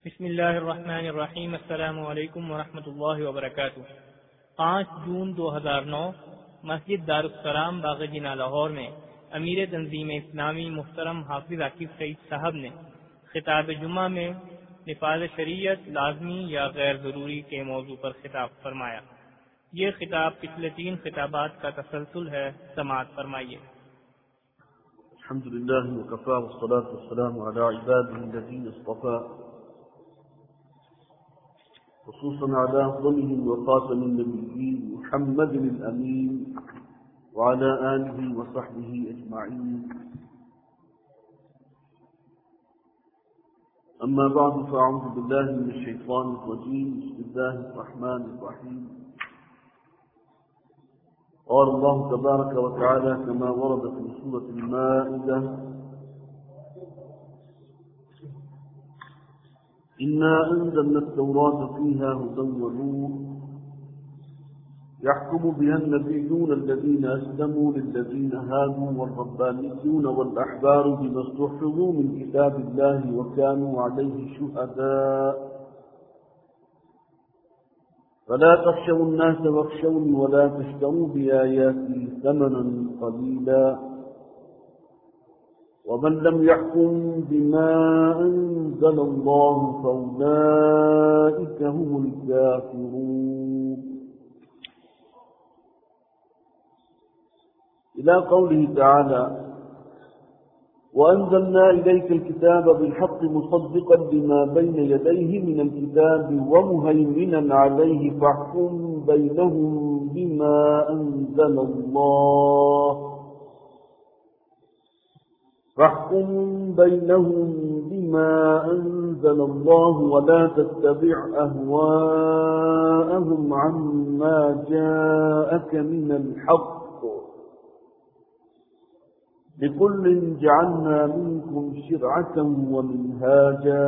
بسم اللہ الرحمن الرحیم۔ السلام علیکم ورحمۃ اللہ وبرکاتہ۔ 5 جون 2009 مسجد دارالسلام باغ جناح لاہور میں امیر تنظیم اسلامی محترم حافظ عاقب سعید صاحب نے خطاب جمعہ میں نفاذ شریعت لازمی یا غیر ضروری کے موضوع پر خطاب فرمایا۔ یہ خطاب پچھلے 3 خطابات کا تسلسل ہے، سماعت فرمائیے۔ الحمد لله وكفى والصلاة والسلام على عباده الذين اصطفى، خصوصا على أفضلهم وخاتم النبيين محمد الأمين وعلى آله وصحبه أجمعين. أما بعد، فأعوذ بالله من الشيطان الرجيم. بسم الله الرحمن الرحيم. قال الله تبارك وتعالى كما ورد في سورة المائدة: إنا أنزلنا التوراة فيها هدى ونور يحكم بها النبيون الذين أسلموا للذين هادوا والربانيون والأحبار بما استحفظوا من كتاب الله وكانوا عليه شهداء فلا تخشوا الناس واخشوني ولا تشتروا بآياتي ثمنا قليلا ومن لم يحكم بما أنزل الله فأولئك هم الكافرون. إلى قوله تعالى: وأنزلنا إليك الكتاب بالحق مصدقا لما بين يديه من الكتاب ومهيمنا عليه فاحكم بينهم بما أنزل الله ولا تتبع أهواءهم عما جاءك من الحق لكل جعلنا منكم شرعة ومنهاجا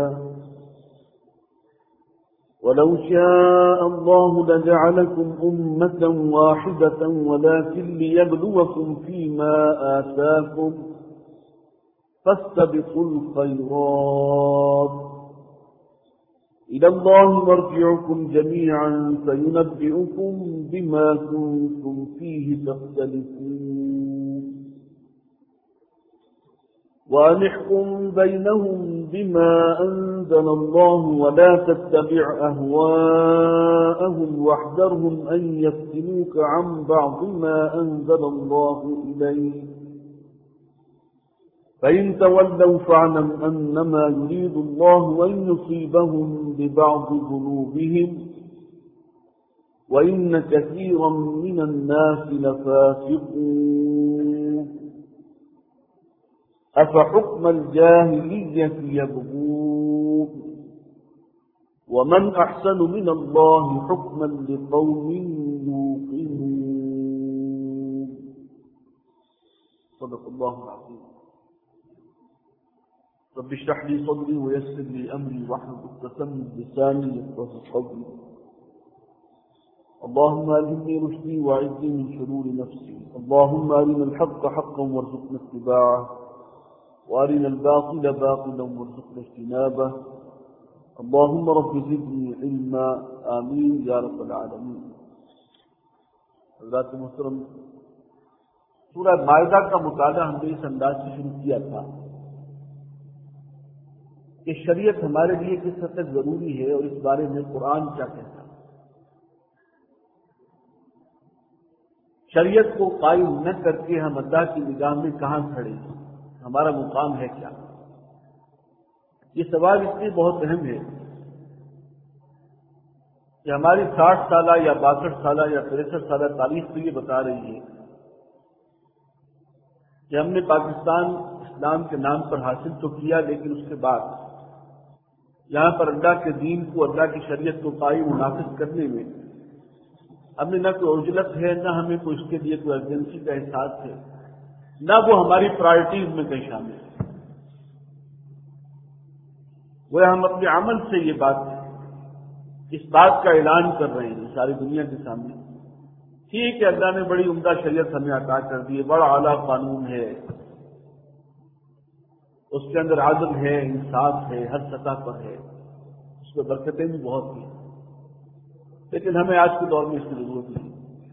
ولو شاء الله لجعلكم أمة واحدة ولكن ليبلوكم فيما آتاكم فاستبقوا الخيرات إلى الله مرجعكم جميعا فينبئكم بما كنتم فيه تختلفون وأنحكم بينهم بما أنزل الله ولا تتبع أهواءهم واحذرهم أن يفتنوك عن بعض ما أنزل الله إليك فإن تولوا فاعلم أنما يريد الله أن يصيبهم ببعض ذنوبهم وإن كثيرا من الناس لفاسقون أفحكم الجاهلية يبغون ومن أحسن من الله حكما لقوم يوقنون. صدق الله العظيم. رب اشرح لي صدري ويسر لي أمري واحلل عقدة من لساني يفقهوا قولي. اللهم ألهمني رشدي وأعذني من شرور نفسي. اللهم أرنا الحق حقا وارزقنا اتباعه وأرنا الباطل باطلا وارزقنا اجتنابه. اللهم رب زدني علما. آمين يا رب العالمين. حضرات محترم، سورہ مائدہ کا مطالعہ ہم نے اس انداز سے شروع کیا تھا کہ شریعت ہمارے لیے کس حد تک ضروری ہے اور اس بارے میں قرآن کیا کہتا ہے۔ شریعت کو قائم نہ کر کے ہم اللہ کی نگاہ میں کہاں کھڑے ہیں، ہمارا مقام ہے کیا؟ یہ سوال اس لیے بہت اہم ہے کہ ہماری 60 سالہ یا 62 سالہ یا 63 سالہ تاریخ تو یہ بتا رہی ہے کہ ہم نے پاکستان اسلام کے نام پر حاصل تو کیا، لیکن اس کے بعد یہاں پر اللہ کے دین کو، اللہ کی شریعت کو قائم و نافذ کرنے میں ہم نے نہ کوئی عجلت ہے، نہ ہمیں کوئی اس کے لیے کوئی ایجنسی کا احساس ہے، نہ وہ ہماری پرائرٹیز میں کہیں شامل ہے۔ وہ ہم اپنے عمل سے یہ بات، اس بات کا اعلان کر رہے ہیں ساری دنیا کے سامنے، ٹھیک ہے اللہ نے بڑی عمدہ شریعت ہمیں عطا کر دی ہے، بڑا اعلیٰ قانون ہے، اس کے اندر عدل ہے، انصاف ہے، ہر سطح پر ہے، میں برکتیں بھی بہت ہیں، لیکن ہمیں آج کے دور میں اس کی ضرورت نہیں،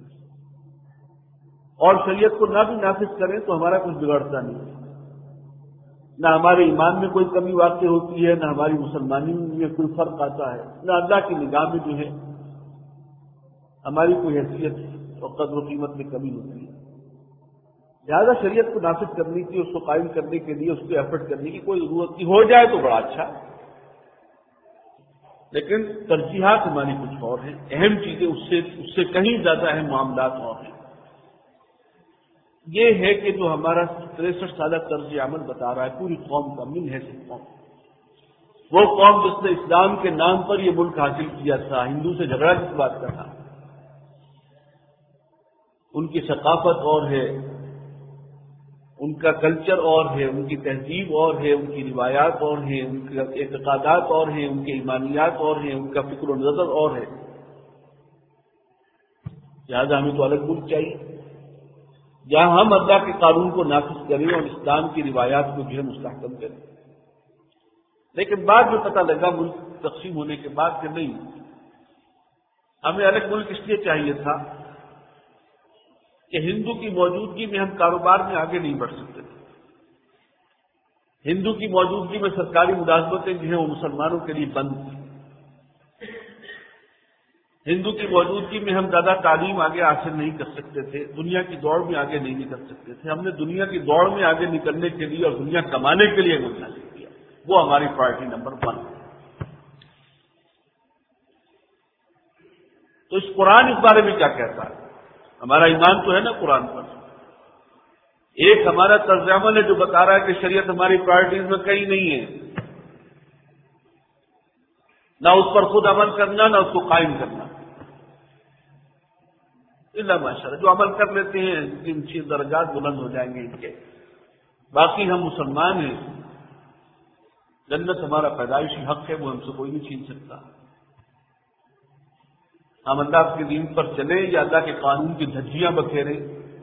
اور شریعت کو نہ بھی نافذ کریں تو ہمارا کچھ بگڑتا نہیں، نہ ہمارے ایمان میں کوئی کمی واقع ہوتی ہے، نہ ہماری مسلمانی میں کوئی فرق آتا ہے، نہ اللہ کی نگاہ میں جو ہے ہماری کوئی حیثیت اور قدر و قیمت میں کمی ہوتی ہے۔ لہٰذا شریعت کو نافذ کرنے کی، اس کو قائم کرنے کے لیے اس کو ایفرٹ کرنے کی کوئی ضرورت نہیں، ہو جائے تو بڑا اچھا، لیکن ترجیحات ہماری کچھ اور ہیں، اہم چیزیں اس سے کہیں زیادہ اہم معاملات اور ہیں۔ یہ ہے کہ جو ہمارا 63 سالہ طرز عمل بتا رہا ہے پوری قوم کا، من حیث قوم، وہ قوم جس نے اسلام کے نام پر یہ ملک حاصل کیا تھا، ہندو سے جھگڑا کس بات کا تھا؟ ان کی ثقافت اور ہے، ان کا کلچر اور ہے، ان کی تہذیب اور ہے، ان کی روایات اور ہیں، ان کے اعتقادات اور ہیں، ان کے ایمانیات اور ہیں، ان کا فکر و نظر اور ہے۔ لہٰذا ہمیں تو الگ ملک چاہیے جہاں ہم اللہ کے قانون کو نافذ کریں اور اسلام کی روایات کو جو ہے مستحکم کریں۔ لیکن بعد میں پتہ لگا ملک تقسیم ہونے کے بعد کہ نہیں، ہمیں الگ ملک اس لیے چاہیے تھا کہ ہندو کی موجودگی میں ہم کاروبار میں آگے نہیں بڑھ سکتے تھے، ہندو کی موجودگی میں سرکاری ملازمتیں جو ہیں وہ مسلمانوں کے لیے بند تھیں، ہندو کی موجودگی میں ہم زیادہ تعلیم آگے حاصل نہیں کر سکتے تھے، دنیا کی دوڑ میں آگے نہیں نکل سکتے تھے۔ ہم نے دنیا کی دوڑ میں آگے نکلنے کے لیے اور دنیا کمانے کے لیے ملک حاصل کیا، وہ ہماری پارٹی نمبر 1۔ تو اس قرآن اس بارے میں کیا کہتا ہے؟ ہمارا ایمان تو ہے نا قرآن پر، ایک ہمارا طرز عمل ہے جو بتا رہا ہے کہ شریعت ہماری پرائرٹیز میں کہیں نہیں ہے، نہ اس پر خود عمل کرنا نہ اس کو قائم کرنا، اللہ ماشاءاللہ جو عمل کر لیتے ہیں ان کے درجات بلند ہو جائیں گے ان کے، باقی ہم مسلمان ہیں، جنت ہمارا پیدائشی حق ہے، وہ ہم سے کوئی نہیں چھین سکتا۔ ہم اللہ کے دین پر چلیں یا اللہ کے قانون کی دھجیاں بکھیریں،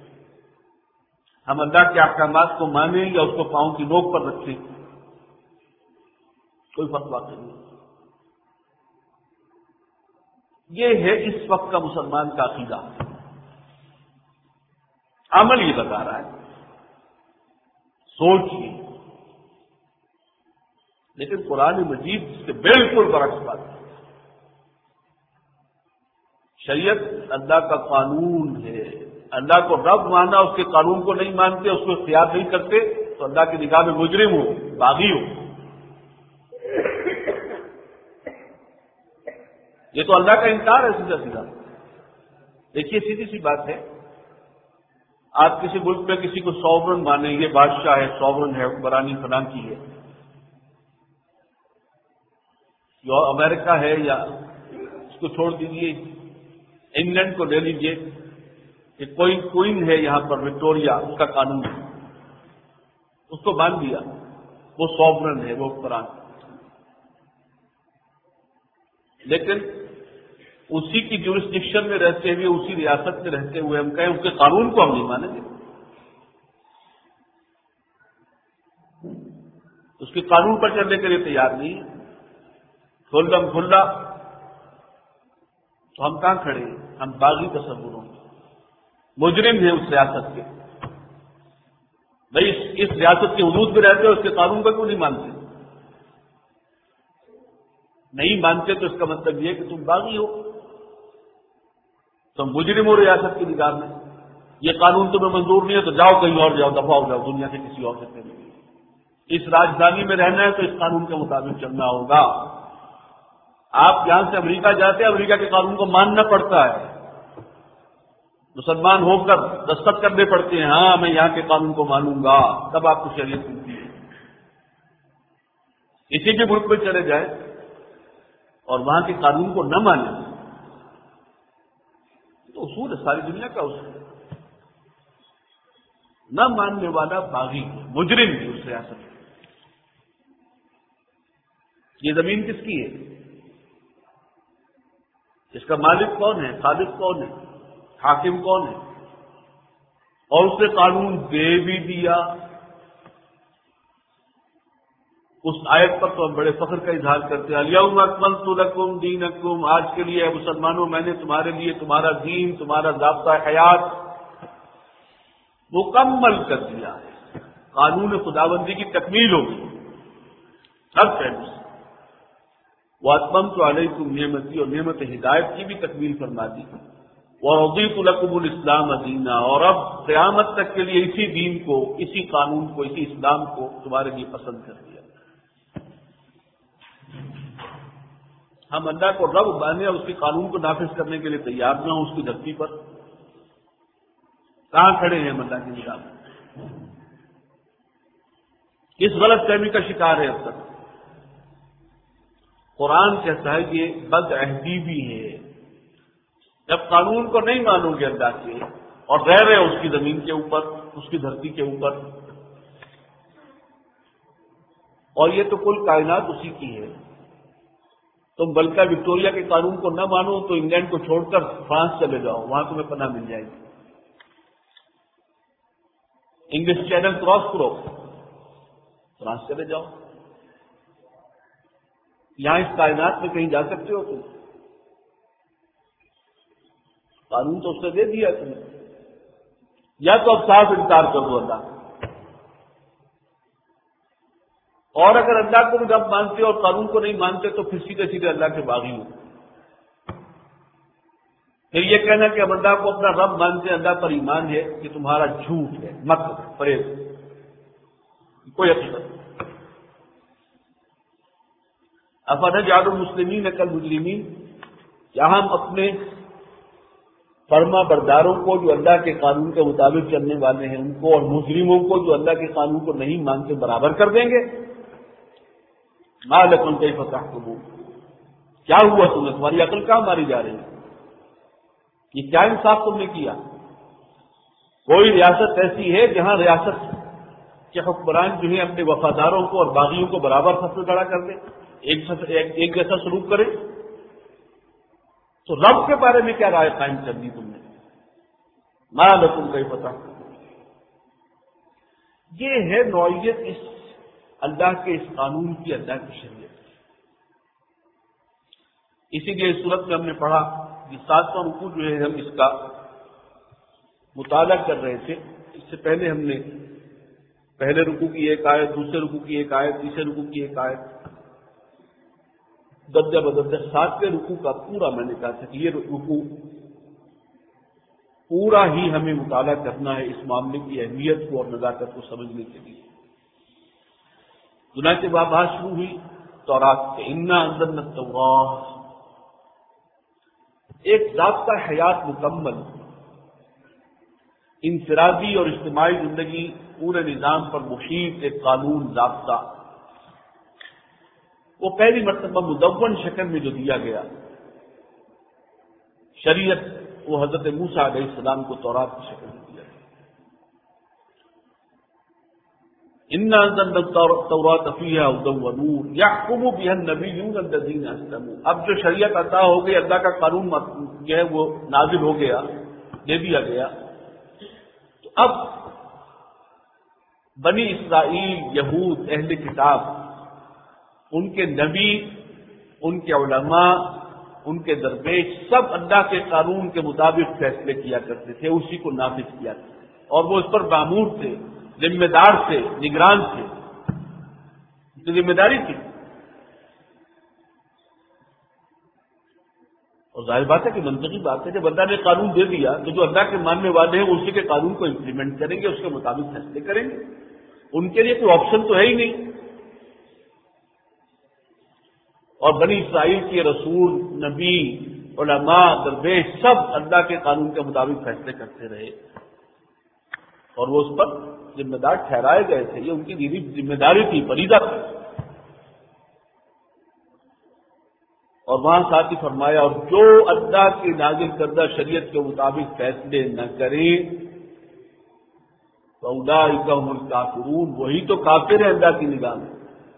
ہم اللہ کے احکامات کو مانیں یا اس کو پاؤں کی نوک پر رکھیں، کوئی فرق واقع نہیں۔ یہ ہے اس وقت کا مسلمان کا عقیدہ، عمل یہ بتا رہا ہے، سوچ یہ، لیکن قرآن مجید اس کے بالکل برعکس بات ہے۔ شریعت اللہ کا قانون ہے، اللہ کو رب مانا، اس کے قانون کو نہیں مانتے، اس کو اختیار نہیں کرتے تو اللہ کی نگاہ میں مجرم ہو، باغی ہو۔ یہ تو اللہ کا انکار ہے سیدھا سیدھا۔ دیکھیے سیدھی سی بات ہے، آپ کسی ملک میں کسی کو سوورن مانیں، یہ بادشاہ ہے، سوورن ہے، حکمرانی فلاں کی ہے، جو امریکہ ہے، یا اس کو چھوڑ دیجیے انگلینڈ کو لے لیجیے کہ کوئی کوئن ہے یہاں پر وکٹوریا، اس کا قانون ہے، اس کو مان دیا، وہ سوورن ہے، وہ حکمران، لیکن اسی کی جورسڈکشن میں رہتے ہوئے، اسی ریاست میں رہتے ہوئے ہم کہیں اس کے قانون کو ہم نہیں مانیں گے، اس کے قانون پر چلنے کے لیے تیار نہیں، کھلم کھلا، تو ہم کہاں کھڑے ہیں؟ ہم باغی تصوروں میں مجرم ہیں اس ریاست کے۔ بھائی اس ریاست کے حدود میں رہتے ہو، اس کے قانون کو کیوں نہیں مانتے؟ نہیں مانتے تو اس کا مطلب یہ کہ تم باغی ہو، تم مجرم ہو ریاست کی نگاہ میں، یہ قانون تمہیں منظور نہیں ہے تو جاؤ کہیں اور جاؤ، دفاع ہو جاؤ، دنیا سے کسی اور سے نہیں۔ اس راجدھانی میں رہنا ہے تو اس قانون کے مطابق چلنا ہوگا۔ آپ یہاں سے امریکہ جاتے ہیں، امریکہ کے قانون کو ماننا پڑتا ہے، مسلمان ہو کر دستخط کرنے پڑتے ہیں، ہاں میں یہاں کے قانون کو مانوں گا، تب آپ کو شریعت ملتی ہے۔ کسی بھی ملک میں چلے جائیں اور وہاں کے قانون کو نہ مانیں تو اصول ہے، ساری دنیا کا اصول ہے، نہ ماننے والا باغی مجرم ہے اس ریاست میں۔ یہ زمین کس کی ہے؟ اس کا مالک کون ہے؟ خالق کون ہے؟ حاکم کون ہے؟ اور اس نے قانون دے بھی دیا، اس آیت پر تو ہم بڑے فخر کا اظہار کرتے ہیں، الیوم اکملت لکم دینکم، آج کے لیے اے مسلمانوں میں نے تمہارے لیے تمہارا دین، تمہارا ضابطہ حیات مکمل کر دیا ہے، قانون خداوندی کی تکمیل ہوگی ہر پہلو سے، واتممت علیکم نعمتی، اور نعمت ہدایت کی بھی تکمیل فرما دی، ورضیت لکم الاسلام دینا، اور اب قیامت تک کے لیے اسی دین کو، اسی قانون کو، اسی اسلام کو تمہارے لیے پسند کر دیا۔ ہم اللہ کو رب مانے اور اس کے قانون کو نافذ کرنے کے لیے تیار نہ ہوں اس کی دھرتی پر، کہاں کھڑے ہیں ہم اللہ کے نظام میں؟ اس غلط فہمی کا شکار ہے اب تک۔ قرآن کہتا ہے یہ بد عہدی بھی ہے، جب قانون کو نہیں مانو گے اللہ کے اور رہ رہے اس کی زمین کے اوپر، اس کی دھرتی کے اوپر، اور یہ تو کل کائنات اسی کی ہے۔ تم بلکہ وکٹوریہ کے قانون کو نہ مانو تو انگلینڈ کو چھوڑ کر فرانس چلے جاؤ، وہاں تمہیں پناہ مل جائے گی۔ انگلش چینل کراس کرو، فرانس چلے جاؤ، یہاں اس کائنات میں کہیں جا سکتے ہو تم؟ قانون تو اس نے دے دیا تمہیں، یا تو اب صاف انکار کر دو اللہ، اور اگر اللہ کو بھی رب مانتے اور قانون کو نہیں مانتے تو پھر سیدھے سیدھے اللہ کے باغی ہو۔ پھر یہ کہنا کہ اب اللہ کو اپنا رب مانتے ہیں، اللہ پر ایمان ہے، کہ تمہارا جھوٹ ہے، مت فریب، کوئی حقیقت نہیں۔ افنجعل المسلمین کالمجرمین، کیا ہم اپنے فرما برداروں کو جو اللہ کے قانون کے مطابق چلنے والے ہیں ان کو، اور مجرموں کو جو اللہ کے قانون کو نہیں مانتے برابر کر دیں گے؟ ما لکم کیف تحکمون، کیا ہوا تمہیں، تمہاری عقل کہاں ماری جا رہی ہے؟ یہ کیا انصاف تم نے کیا؟ کوئی ریاست ایسی ہے جہاں ریاست کے حکمران جو ہیں اپنے وفاداروں کو اور باغیوں کو برابر فصل کھڑا کر دیں، ایک جیسا سلوک کرے؟ تو رب کے بارے میں کیا رائے قائم کر دی تم نے؟ ما لکم کیف تحکمون، یہ ہے نوعیت اس اللہ کے اس قانون کی، اللہ کی شریعت کی۔ اسی لیے اس صورت میں ہم نے پڑھا کہ 7واں رکوع جو ہے ہم اس کا مطالعہ کر رہے تھے، اس سے پہلے ہم نے پہلے رکوع کی ایک آیت، دوسرے رکوع کی ایک آیت، تیسرے رکوع کی ایک آیت، درجہ بدرجہ 7ویں رکوع کا پورا میں نے کہا تھا کہ یہ رکوع پورا ہی ہمیں مطالعہ کرنا ہے اس معاملے کی اہمیت کو اور نزاکت کو سمجھنے کے لیے۔ چنانچہ بات شروع ہوئی تورات سے، انا انزلنا التوراۃ، ایک ضابطہ حیات مکمل، انفرادی اور اجتماعی زندگی پورے نظام پر محیط ایک قانون ضابطہ، وہ پہلی مرتبہ مدون شکل میں جو دیا گیا شریعت، وہ حضرت موسیٰ علیہ السلام کو تورات کی شکل میں دیا گیا۔ انا انزلنا التوراۃ فیہا ھدی ونور یحکم بہا النبیون الذین اسلموا، اب جو شریعت عطا ہو گئی، اللہ کا قانون جو ہے وہ نازل ہو گیا، دے دیا گیا، تو اب بنی اسرائیل، یہود، اہل کتاب، ان کے نبی، ان کے علماء، ان کے درویش، سب اللہ کے قانون کے مطابق فیصلے کیا کرتے تھے، اسی کو نافذ کیا کرتے تھے، اور وہ اس پر مامور تھے، ذمہ دار تھے، نگران تھے، اس کی ذمہ داری تھی۔ اور ظاہر بات ہے کہ منطقی بات ہے، جب اللہ نے قانون دے دیا تو جو اللہ کے ماننے والے ہیں وہ اسی کے قانون کو امپلیمنٹ کریں گے، اس کے مطابق فیصلے کریں گے، ان کے لیے کوئی آپشن تو ہے ہی نہیں۔ اور بنی اسرائیل کے رسول، نبی، علماء، درویش سب اللہ کے قانون کے مطابق فیصلے کرتے رہے، اور وہ اس پر ذمہ دار ٹھہرائے گئے تھے، یہ ان کی دینی ذمہ داری تھی، فریضہ تھی۔ اور وہاں ساتھ ہی فرمایا، اور جو اللہ کی نازل کردہ شریعت کے مطابق فیصلے نہ کریں فاولئک ھم الکافرون، وہی تو کافر ہیں اللہ کی نگاہ میں۔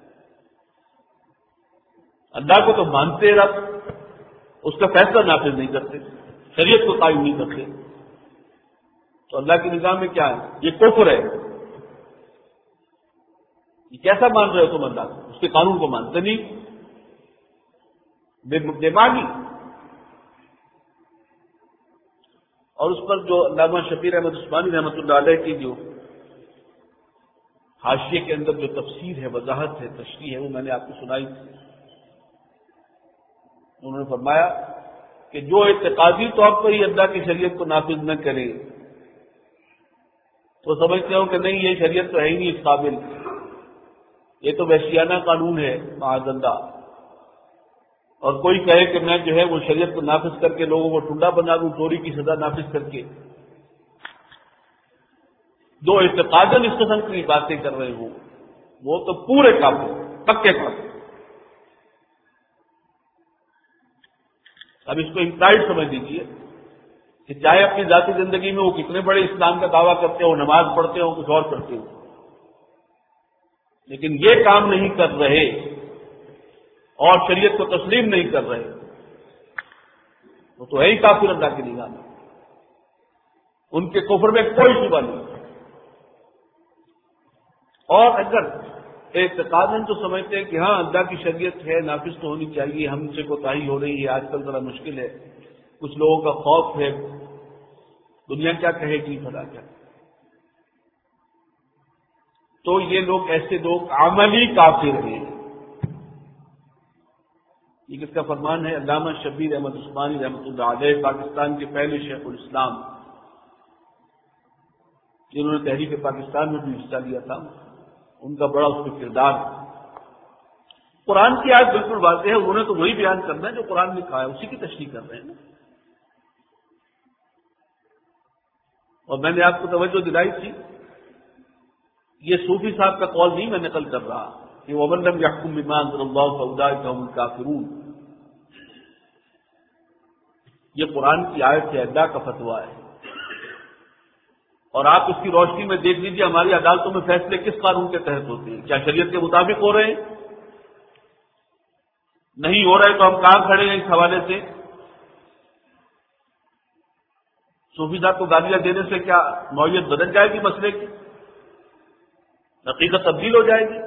اللہ کو تو مانتے رب، اس کا فیصلہ نافذ نہیں کرتے، شریعت کو قائم نہیں کرتے، تو اللہ کی نگاہ میں کیا ہے؟ یہ کفر ہے، یہ کیسا مان رہے ہو تم اللہ کو؟ اس کے قانون کو مانتے نہیں، بے مانی۔ اور اس پر جو علامہ شبیر احمد عثمانی رحمۃ اللہ علیہ کی جو حاشیے کے اندر جو تفسیر ہے، وضاحت ہے، تشریح ہے، وہ میں نے آپ کو سنائی تھی۔ انہوں نے فرمایا کہ جو اعتقادی طور پر ہی اللہ کی شریعت کو نافذ نہ کرے تو سمجھتے ہو کہ نہیں یہ شریعت تو ہے ہی نہیں اس قابل، یہ تو وحشیانہ قانون ہے معاذ اللہ، اور کوئی کہے کہ میں جو ہے وہ شریعت کو نافذ کر کے لوگوں کو ٹنڈا بنا دوں، چوری کی سزا نافذ کر کے، جو اعتقاداً اس قسم کی باتیں کر رہے ہوں وہ تو پورے کافر، پکے کافر۔ اب اس کو امپلائڈ سمجھ لیجیے کہ چاہے اپنی ذاتی زندگی میں وہ کتنے بڑے اسلام کا دعویٰ کرتے ہو، نماز پڑھتے ہو، کچھ اور کرتے ہو، لیکن یہ کام نہیں کر رہے اور شریعت کو تسلیم نہیں کر رہے، وہ تو ہے ہی کافر اللہ کی نگاہ میں، ان کے کفر میں کوئی شبہ نہیں۔ اور اگر اعتقاداً تو سمجھتے ہیں کہ ہاں اللہ کی شریعت ہے، نافذ تو ہونی چاہیے، ہم سے کوتاہی ہو رہی ہے، آج کل ذرا مشکل ہے، کچھ لوگوں کا خوف ہے، دنیا کیا کہے گی، بھلا کیا، تو یہ لوگ، ایسے لوگ عملی کافر ہیں۔ یہ کس کا فرمان ہے؟ علامہ شبیر احمد عثمانی رحمۃ اللہ علیہ، پاکستان کے پہلے شیخ الاسلام، جنہوں نے تحریک پاکستان میں بھی حصہ لیا تھا، ان کا بڑا اس میں کردار ہے۔ قرآن کی آیت بالکل واضح ہے، انہوں نے تو وہی بیان کرنا ہے جو قرآن لکھا ہے، اسی کی تشریح کر رہے ہیں نا۔ اور میں نے آپ کو توجہ دلائی تھی، یہ صوفی صاحب کا قول نہیں میں نقل کر رہا کہ وَمَن لَّمْ يَحْكُم بِمَا أَنزَلَ اللَّهُ فَأُولَٰئِكَ هُمُ الْكَافِرُونَ، یہ قرآن کی آیت ہے، اللہ کا فتویٰ ہے، اور آپ اس کی روشنی میں دیکھ لیجیے ہماری عدالتوں میں فیصلے کس قانون کے تحت ہوتے ہیں، کیا شریعت کے مطابق ہو رہے ہیں؟ نہیں ہو رہے تو ہم کہاں کھڑے ہیں اس حوالے سے؟ صوفی صاحب کو گالیاں دینے سے کیا نوعیت بدل جائے گی مسئلے کی؟ حقیقت تبدیل ہو جائے گی؟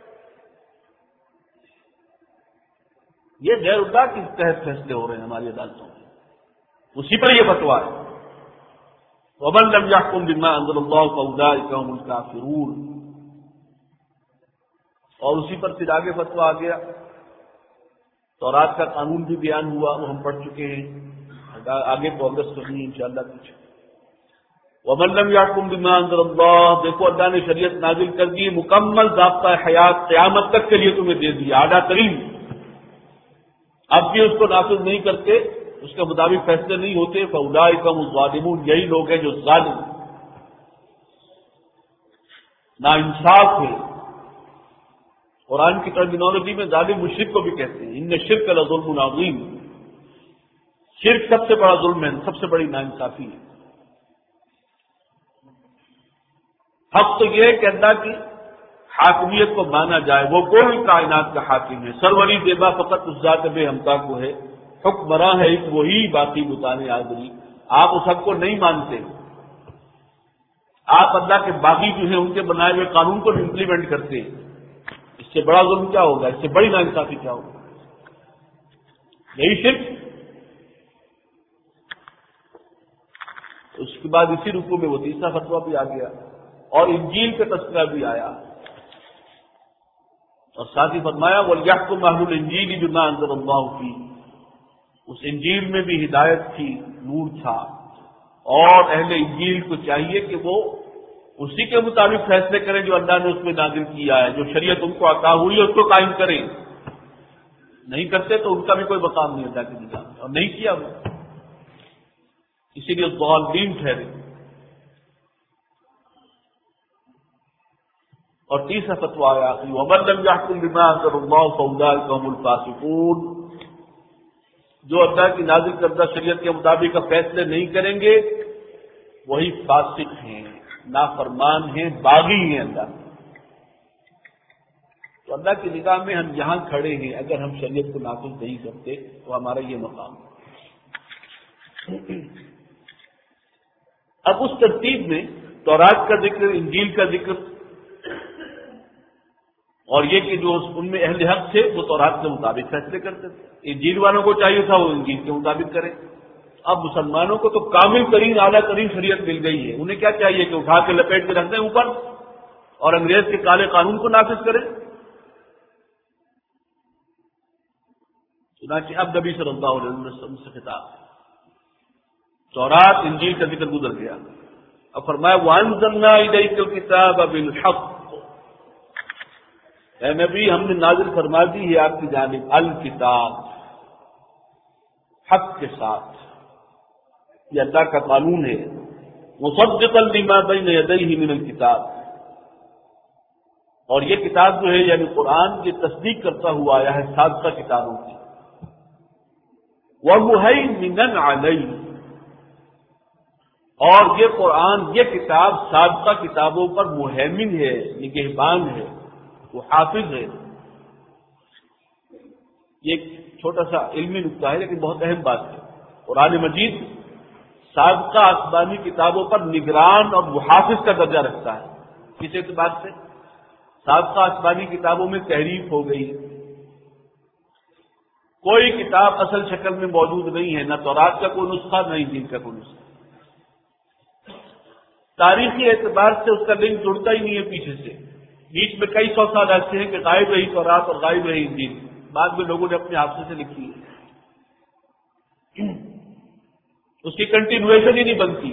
یہ غیر اللہ کے تحت فیصلے ہو رہے ہیں ہماری عدالتوں میں، اسی پر یہ فتویٰ ہے وَمَن لَّمْ يَحْكُم بِمَا أَنزَلَ اللَّهُ فَأُولَٰئِكَ هُمُ الْكَافِرُونَ۔ اور اسی پر پھر آگے فتویٰ آ گیا، تورات کا قانون بھی بیان ہوا، وہ ہم پڑھ چکے ہیں، آگے پروگرس کرنی ہے انشاءاللہ کچھ۔ وَمَن لَّمْ يَحْكُم بِمَا أَنزَلَ اللَّهُ، دیکھو اللہ نے شریعت نازل کر دی، مکمل ضابطہ حیات قیامت تک کے لیے تمہیں دے دیا، اعلیٰ ترین، اب بھی اس کو نافذ نہیں کرتے، اس کے مطابق فیصلے نہیں ہوتے، فَأُولَٰئِكَ هُمُ الظَّالِمُونَ، یہی لوگ ہیں جو ظالم، ناانصاف ہیں۔ قرآن کی ٹرمینالوجی میں ظالم مشرک کو بھی کہتے ہیں، ان الشرک لظلم عظیم، شرک سب سے بڑا ظلم ہے، سب سے بڑی ناانصافی ہے۔ حق تو یہ ہے کہ اللہ کی حاکمیت کو مانا جائے، وہ کل کائنات کا حاکم ہے، سروری دیبا فقط اس ذات بے ہمتا کو ہے، حکمراں ہے ایک وہی باقی بتانے آدمی۔ آپ اس حق کو نہیں مانتے، آپ اللہ کے باغی جو ہیں ان کے بنائے ہوئے قانون کو امپلیمنٹ کرتے ہیں، اس سے بڑا ظلم کیا ہوگا، اس سے بڑی ناانصافی کیا ہوگا؟ یہی شرک۔ اس کے بعد اسی رکوع میں وہ تیسرا فتویٰ بھی آ گیا اور انجیل کا تذکرہ بھی آیا، اور ساتھ ہی فرمایا وَلْيَحْكُمْ أَهْلُ الْإِنجِيلِ بِمَا أَنزَلَ اللَّهُ فِيهِ، اس انجیل میں بھی ہدایت تھی، نور تھا، اور اہل انجیل کو چاہیے کہ وہ اسی کے مطابق فیصلے کریں جو اللہ نے اس میں نازل کیا ہے، جو شریعت ان کو عطا ہوئی ہے اس کو قائم کریں، نہیں کرتے تو ان کا بھی کوئی مقام نہیں اللہ کی نگاہ میں، اور نہیں کیا وہ، اسی لیے ضالین ٹھہرے۔ اور تیسرا فتویٰ آیا وَمَن لَّمْ يَحْكُم بِمَا أَنزَلَ اللَّهُ فَأُولَٰئِكَ هُمُ الْفَاسِقُونَ، جو اللہ کی نازل کردہ شریعت کے مطابق فیصلے نہیں کریں گے وہی فاسق ہیں، نافرمان ہیں، باغی ہیں اللہ۔ تو اللہ کی نگاہ میں ہم یہاں کھڑے ہیں، اگر ہم شریعت کو نافذ نہیں کرتے تو ہمارا یہ مقام ہے۔ اب اس ترتیب میں تورات کا ذکر، انجیل کا ذکر، اور یہ کہ جو ان میں اہل حق تھے وہ تورات کے مطابق فیصلے کرتے تھے، انجیل والوں کو چاہیے تھا وہ انجیل کے مطابق کریں۔ اب مسلمانوں کو تو کامل ترین اعلیٰ ترین شریعت مل گئی ہے، انہیں کیا چاہیے کہ اٹھا کے لپیٹ کے رکھ دیں اوپر اور انگریز کے کالے قانون کو نافذ کریں۔ چنانچہ اب نبی صلی اللہ علیہ وسلم سے خطاب، تورات انجیل کا ذکر گزر گیا، اب فرمایا وَأَنزَلْنَا إِلَيْكَ الْكِتَابَ بِالْحَقِّ، اے نبی ہم نے نازل فرما دی ہے آپ کی جانب الکتاب، حق کے ساتھ، یہ اللہ کا قانون ہے، مصدقا لما بین یدیہ من الکتاب، اور یہ کتاب جو ہے یعنی قرآن کی تصدیق کرتا ہوا آیا ہے سابقہ کتابوں کی، ومہیمنا علیہ، اور یہ قرآن یہ کتاب سابقہ کتابوں پر مہیمن ہے، نگہبان ہے، وہ حافظ ہے۔ یہ ایک چھوٹا سا علمی نکتہ ہے لیکن بہت اہم بات ہے، قرآن مجید سابقہ آسمانی کتابوں پر نگران اور محافظ کا درجہ رکھتا ہے۔ کس اعتبار سے؟ سابقہ آسمانی کتابوں میں تحریف ہو گئی، کوئی کتاب اصل شکل میں موجود نہیں ہے، نہ تورات کا کوئی نسخہ نہ انجیل کا کوئی نسخہ، تاریخی اعتبار سے اس کا لنک جڑتا ہی نہیں ہے پیچھے سے، بیچ میں کئی سو سال ایسے ہیں کہ غائب رہی تورات اور غائب رہی انجیل، بعد میں لوگوں نے اپنے حافظے سے لکھی ہے، اس کی کنٹینویشن ہی نہیں بنتی،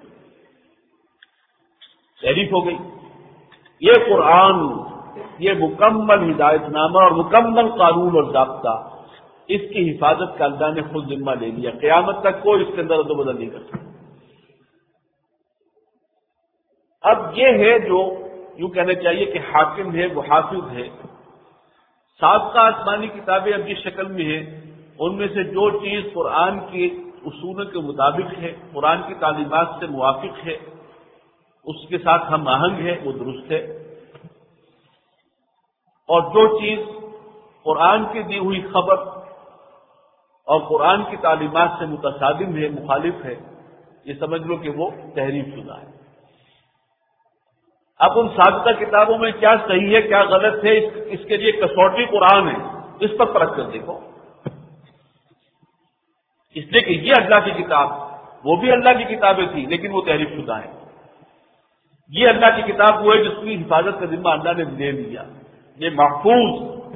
تحریف ہو گئی۔ یہ قرآن یہ مکمل ہدایت نامہ اور مکمل قانون اور ضابطہ، اس کی حفاظت کا اللہ نے خود ذمہ لے لیا، قیامت تک کوئی اس کے اندر ادو بدل نہیں کر سکتا۔ اب یہ ہے جو یوں کہنا چاہیے کہ حاکم ہے، وہ حافظ ہے۔ سابقہ آسمانی کتابیں اب جس شکل میں ہیں ان میں سے جو چیز قرآن کے اصولوں کے مطابق ہے، قرآن کی تعلیمات سے موافق ہے، اس کے ساتھ ہم آہنگ ہے، وہ درست ہے، اور جو چیز قرآن کی دی ہوئی خبر اور قرآن کی تعلیمات سے متصادم ہے، مخالف ہے، یہ سمجھ لو کہ وہ تحریف شدہ ہے۔ اب ان سابقہ کتابوں میں کیا صحیح ہے کیا غلط ہے، اس کے لیے کسوٹی قرآن ہے، اس پر پرکھ کر دیکھو، اس لیے کہ یہ اللہ کی کتاب، وہ بھی اللہ کی کتابیں تھیں لیکن وہ تحریف شدہ ہیں، یہ اللہ کی کتاب وہ ہے جس کی حفاظت کا ذمہ اللہ نے دے دیا، یہ محفوظ،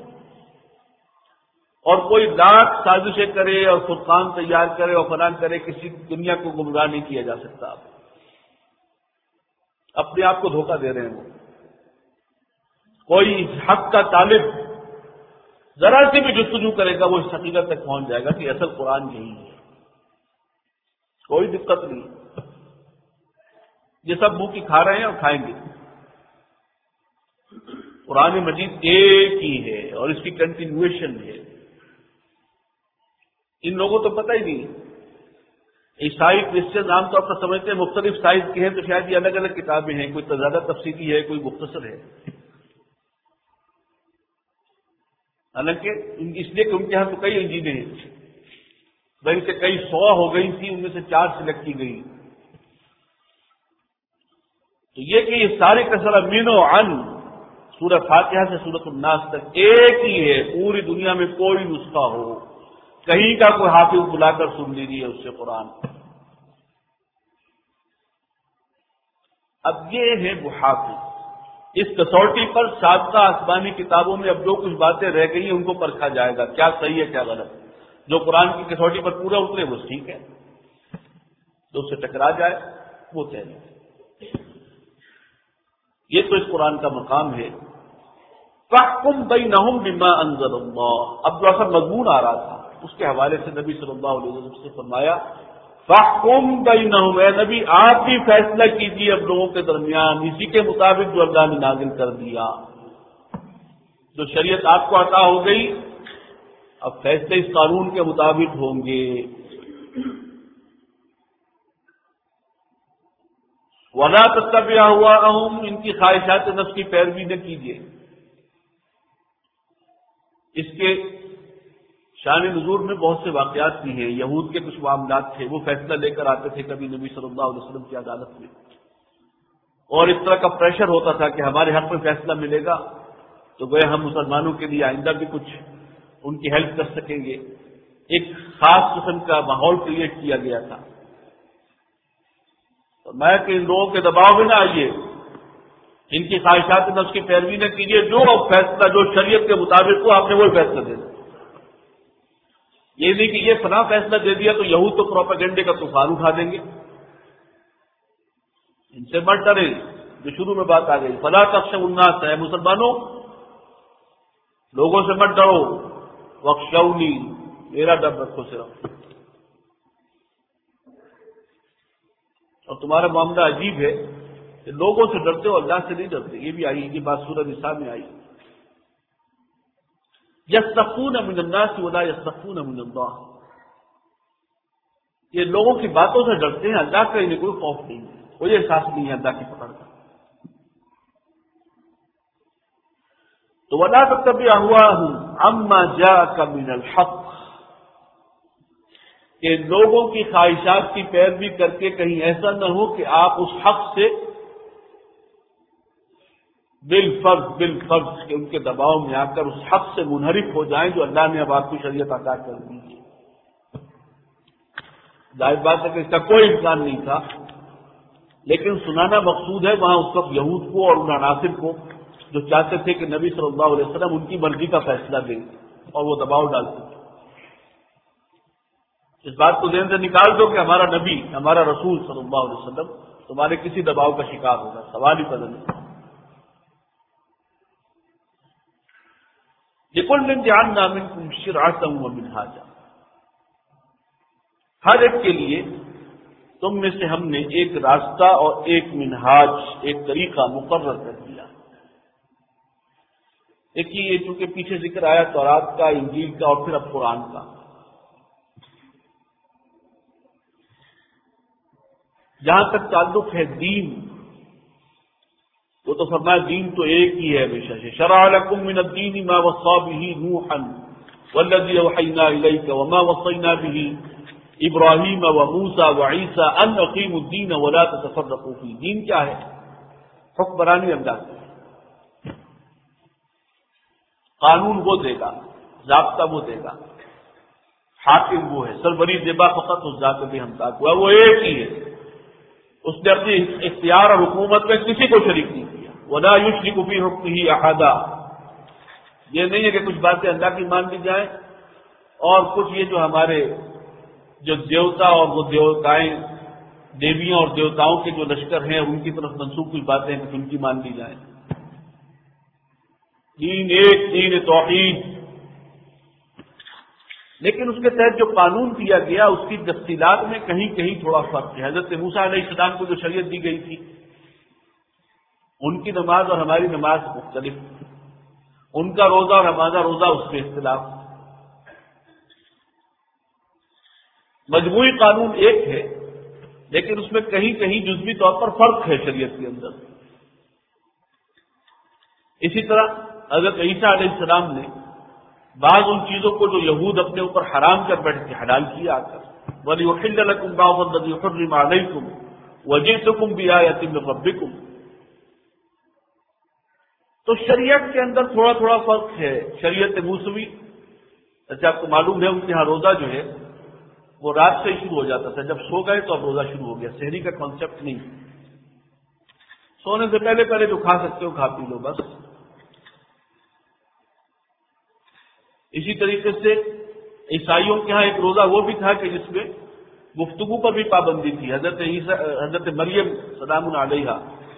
اور کوئی لاکھ سازشیں کرے اور فرقان تیار کرے اور فلاں کرے، کسی دنیا کو گمراہ نہیں کیا جا سکتا، اپنے آپ کو دھوکہ دے رہے ہیں وہ۔ کوئی حق کا طالب ذرا سی بھی جستجو کرے گا وہ اس حقیقت تک پہنچ جائے گا کہ اصل قرآن یہی ہے، کوئی دقت نہیں، یہ سب منہ کی کھا رہے ہیں اور کھائیں گے۔ قرآن مجید ایک ہی ہے اور اس کی کنٹینویشن ہے، ان لوگوں تو پتہ ہی نہیں، عیسائی کرسچن عام طور پر سمجھتے ہیں مختلف سائز کی ہیں تو شاید یہ الگ الگ کتابیں ہیں، کوئی زیادہ تفصیلی ہے کوئی مختصر ہے، حالانکہ اس لیے کہ ان کے ہاں تو کئی انجیلیں ہیں، بلکہ سے کئی 100 ہو گئی تھی، ان میں سے 4 سلیکٹ کی گئی، تو یہ کہ یہ سارے کسر من و عن سورہ فاتحہ سے سورۃ الناس تک ایک ہی ہے، پوری دنیا میں کوئی نسخہ ہو، کہیں کا کوئی حافظ بلا کر سن لیجیے اس سے قرآن۔ اب یہ ہے وہ حافظ، اس کسوٹی پر سابقہ آسمانی کتابوں میں اب جو کچھ باتیں رہ گئی ہیں ان کو پرکھا جائے گا، کیا صحیح ہے کیا غلط، جو قرآن کی کسوٹی پر پورا اترے وہ ٹھیک ہے، جو اس سے ٹکرا جائے وہ تحریف۔ یہ تو اس قرآن کا مقام ہے۔ فَاحْكُمْ بَيْنَهُمْ بِمَا أَنزَلَ اللَّهُ، اب جو اصل مضمون آ رہا تھا اس کے حوالے سے نبی صلی اللہ علیہ وسلم سے فرمایا فَاحْكُمْ بَيْنَهُمْ، اے نبی آپ بھی فیصلہ کیجیے اب لوگوں کے درمیان اسی کے مطابق جو اللہ نے نازل کر دیا، جو شریعت آپ کو عطا ہو گئی اب فیصلے اس قانون کے مطابق ہوں گے۔ وَلَا تَتَّبِعْ أَهْوَاءَهُمْ، ان کی خواہشات نفس کی پیروی نہ کیجیے۔ اس کے شان نزول میں بہت سے واقعات بھی ہیں، یہود کے کچھ معاملات تھے، وہ فیصلہ لے کر آتے تھے کبھی نبی صلی اللہ علیہ وسلم کی عدالت میں، اور اس طرح کا پریشر ہوتا تھا کہ ہمارے حق میں فیصلہ ملے گا تو وہ ہم مسلمانوں کے لیے آئندہ بھی کچھ ان کی ہیلپ کر سکیں گے. ایک خاص قسم کا ماحول کریٹ کیا گیا تھا. تو میں کہ ان لوگوں کے دباؤ میں نہ آئیے، ان کی خواہشات نفس کی پیروی نہ کیجیے، جو فیصلہ جو شریعت کے مطابق ہو آپ نے وہی فیصلہ دے دیا. یہ نہیں کہ یہ فلاں فیصلہ دے دیا تو یہود تو پروپیگنڈے کا طوفان اٹھا دیں گے. ان سے مت ڈرے، جو شروع میں بات آ گئی فلا تخشوا الناس ہے مسلمانوں، لوگوں سے مت ڈرو، واخشونی میرا ڈر رکھو صرف. اور تمہارا معاملہ عجیب ہے کہ لوگوں سے ڈرتے ہو، اللہ سے نہیں ڈرتے. یہ بھی آئی، یہ بات سورہ نساء میں آئی. یستخفون من الناس ولا یستخفون من اللہ، یہ لوگوں کی باتوں سے ڈرتے ہیں، اللہ کا انہیں کوئی خوف نہیں ہے، کوئی احساس نہیں ہے اللہ کی پکڑ کا. تو ولا تتبع اهواءهم عما جاءك من الحق، کہ لوگوں کی خواہشات کی پیروی کر کے کہیں ایسا نہ ہو کہ آپ اس حق سے بالفرض کہ ان کے دباؤ میں آ کر اس حق سے منحرف ہو جائیں جو اللہ نے اب آپ کو شریعت عطا کر دی ہے. ظاہر بات ہے کہ اس کا کوئی امکان نہیں تھا، لیکن سنانا مقصود ہے. وہاں اس وقت یہود کو اور ان عناصر کو جو چاہتے تھے کہ نبی صلی اللہ علیہ وسلم ان کی مرضی کا فیصلہ دیں اور وہ دباؤ ڈالتے تھے. اس بات کو ذہن سے نکال دو کہ ہمارا نبی، ہمارا رسول صلی اللہ علیہ وسلم تمہارے کسی دباؤ کا شکار ہوگا، سوال ہی پیدا نہیں. لِكُلٍّ جَعَلْنَا مِنكُمْ شِرْعَةً وَمِنْهَاجًا، ہر ایک کے لیے تم میں سے ہم نے ایک راستہ اور ایک منہاج، ایک طریقہ مقرر کر دیا. دیکھیے یہ چونکہ پیچھے ذکر آیا تورات کا، انجیل کا اور پھر اب قرآن کا. جہاں تک تعلق ہے دین، وہ تو فرمایا دین تو ایک ہی ہے ہمیشہ سے. شرع لکم من الدین ما وصى به نوحا والذی اوحینا الیک وما وصینا به ابراہیم وموسیٰ وعیسیٰ ان اقیموا الدین ولا تتفرقوا فیہ. دین کیا ہے؟ حکمرانی اللہ کی، قانون وہ دے گا، ضابطہ وہ دے گا، حاکم وہ ہے. سربری زیبا فقط اس ذات بھی ہم تاک ہوا، وہ ایک ہی ہے. اس نے اپنی اختیار اور حکومت میں کسی کو شریک نہیں کیا. ولا یشرک فی حکمہ احدا، یہ نہیں ہے کہ کچھ باتیں اللہ کی مان لی جائیں اور کچھ یہ جو ہمارے جو دیوتا اور وہ دیوتائیں، دیویاں اور دیوتاؤں کے جو لشکر ہیں ان کی طرف منسوب کچھ باتیں ہیں کہ ان کی مان لی جائیں. دین ایک، دین توحید. لیکن اس کے تحت جو قانون دیا گیا اس کی تفصیلات میں کہیں کہیں تھوڑا فرق ہے. حضرت موسیٰ علیہ السلام کو جو شریعت دی گئی تھی، ان کی نماز اور ہماری نماز مختلف، ان کا روزہ اور ہمارا روزہ اس میں اختلاف. مجموعی قانون ایک ہے لیکن اس میں کہیں کہیں جزوی طور پر فرق ہے شریعت کے اندر. اسی طرح حضرت عیسیٰ علیہ السلام نے بعض ان چیزوں کو جو یہود اپنے اوپر حرام کر بیٹھے تھے حلال کیا آ کر. وَلِيُحِلَّ لَكُمْ بَعْضَ الَّذِي حُرِّمَ عَلَيْكُمْ وَجِئْتُكُمْ بِآيَةٍ مِّن رَّبِّكُمْ. تو شریعت کے اندر تھوڑا تھوڑا فرق ہے. شریعت موسوی، جیسے آپ کو معلوم ہے ان کے ہاں روزہ جو ہے وہ رات سے ہی شروع ہو جاتا تھا، جب سو گئے تو اب روزہ شروع ہو گیا. سحری کا کانسیپٹ نہیں، سونے سے پہلے پہلے جو کھا سکتے ہو کھا پی لو بس. اسی طریقے سے عیسائیوں کے ہاں ایک روزہ وہ بھی تھا کہ جس میں گفتگو پر بھی پابندی تھی. حضرت مریم سلام علیہا،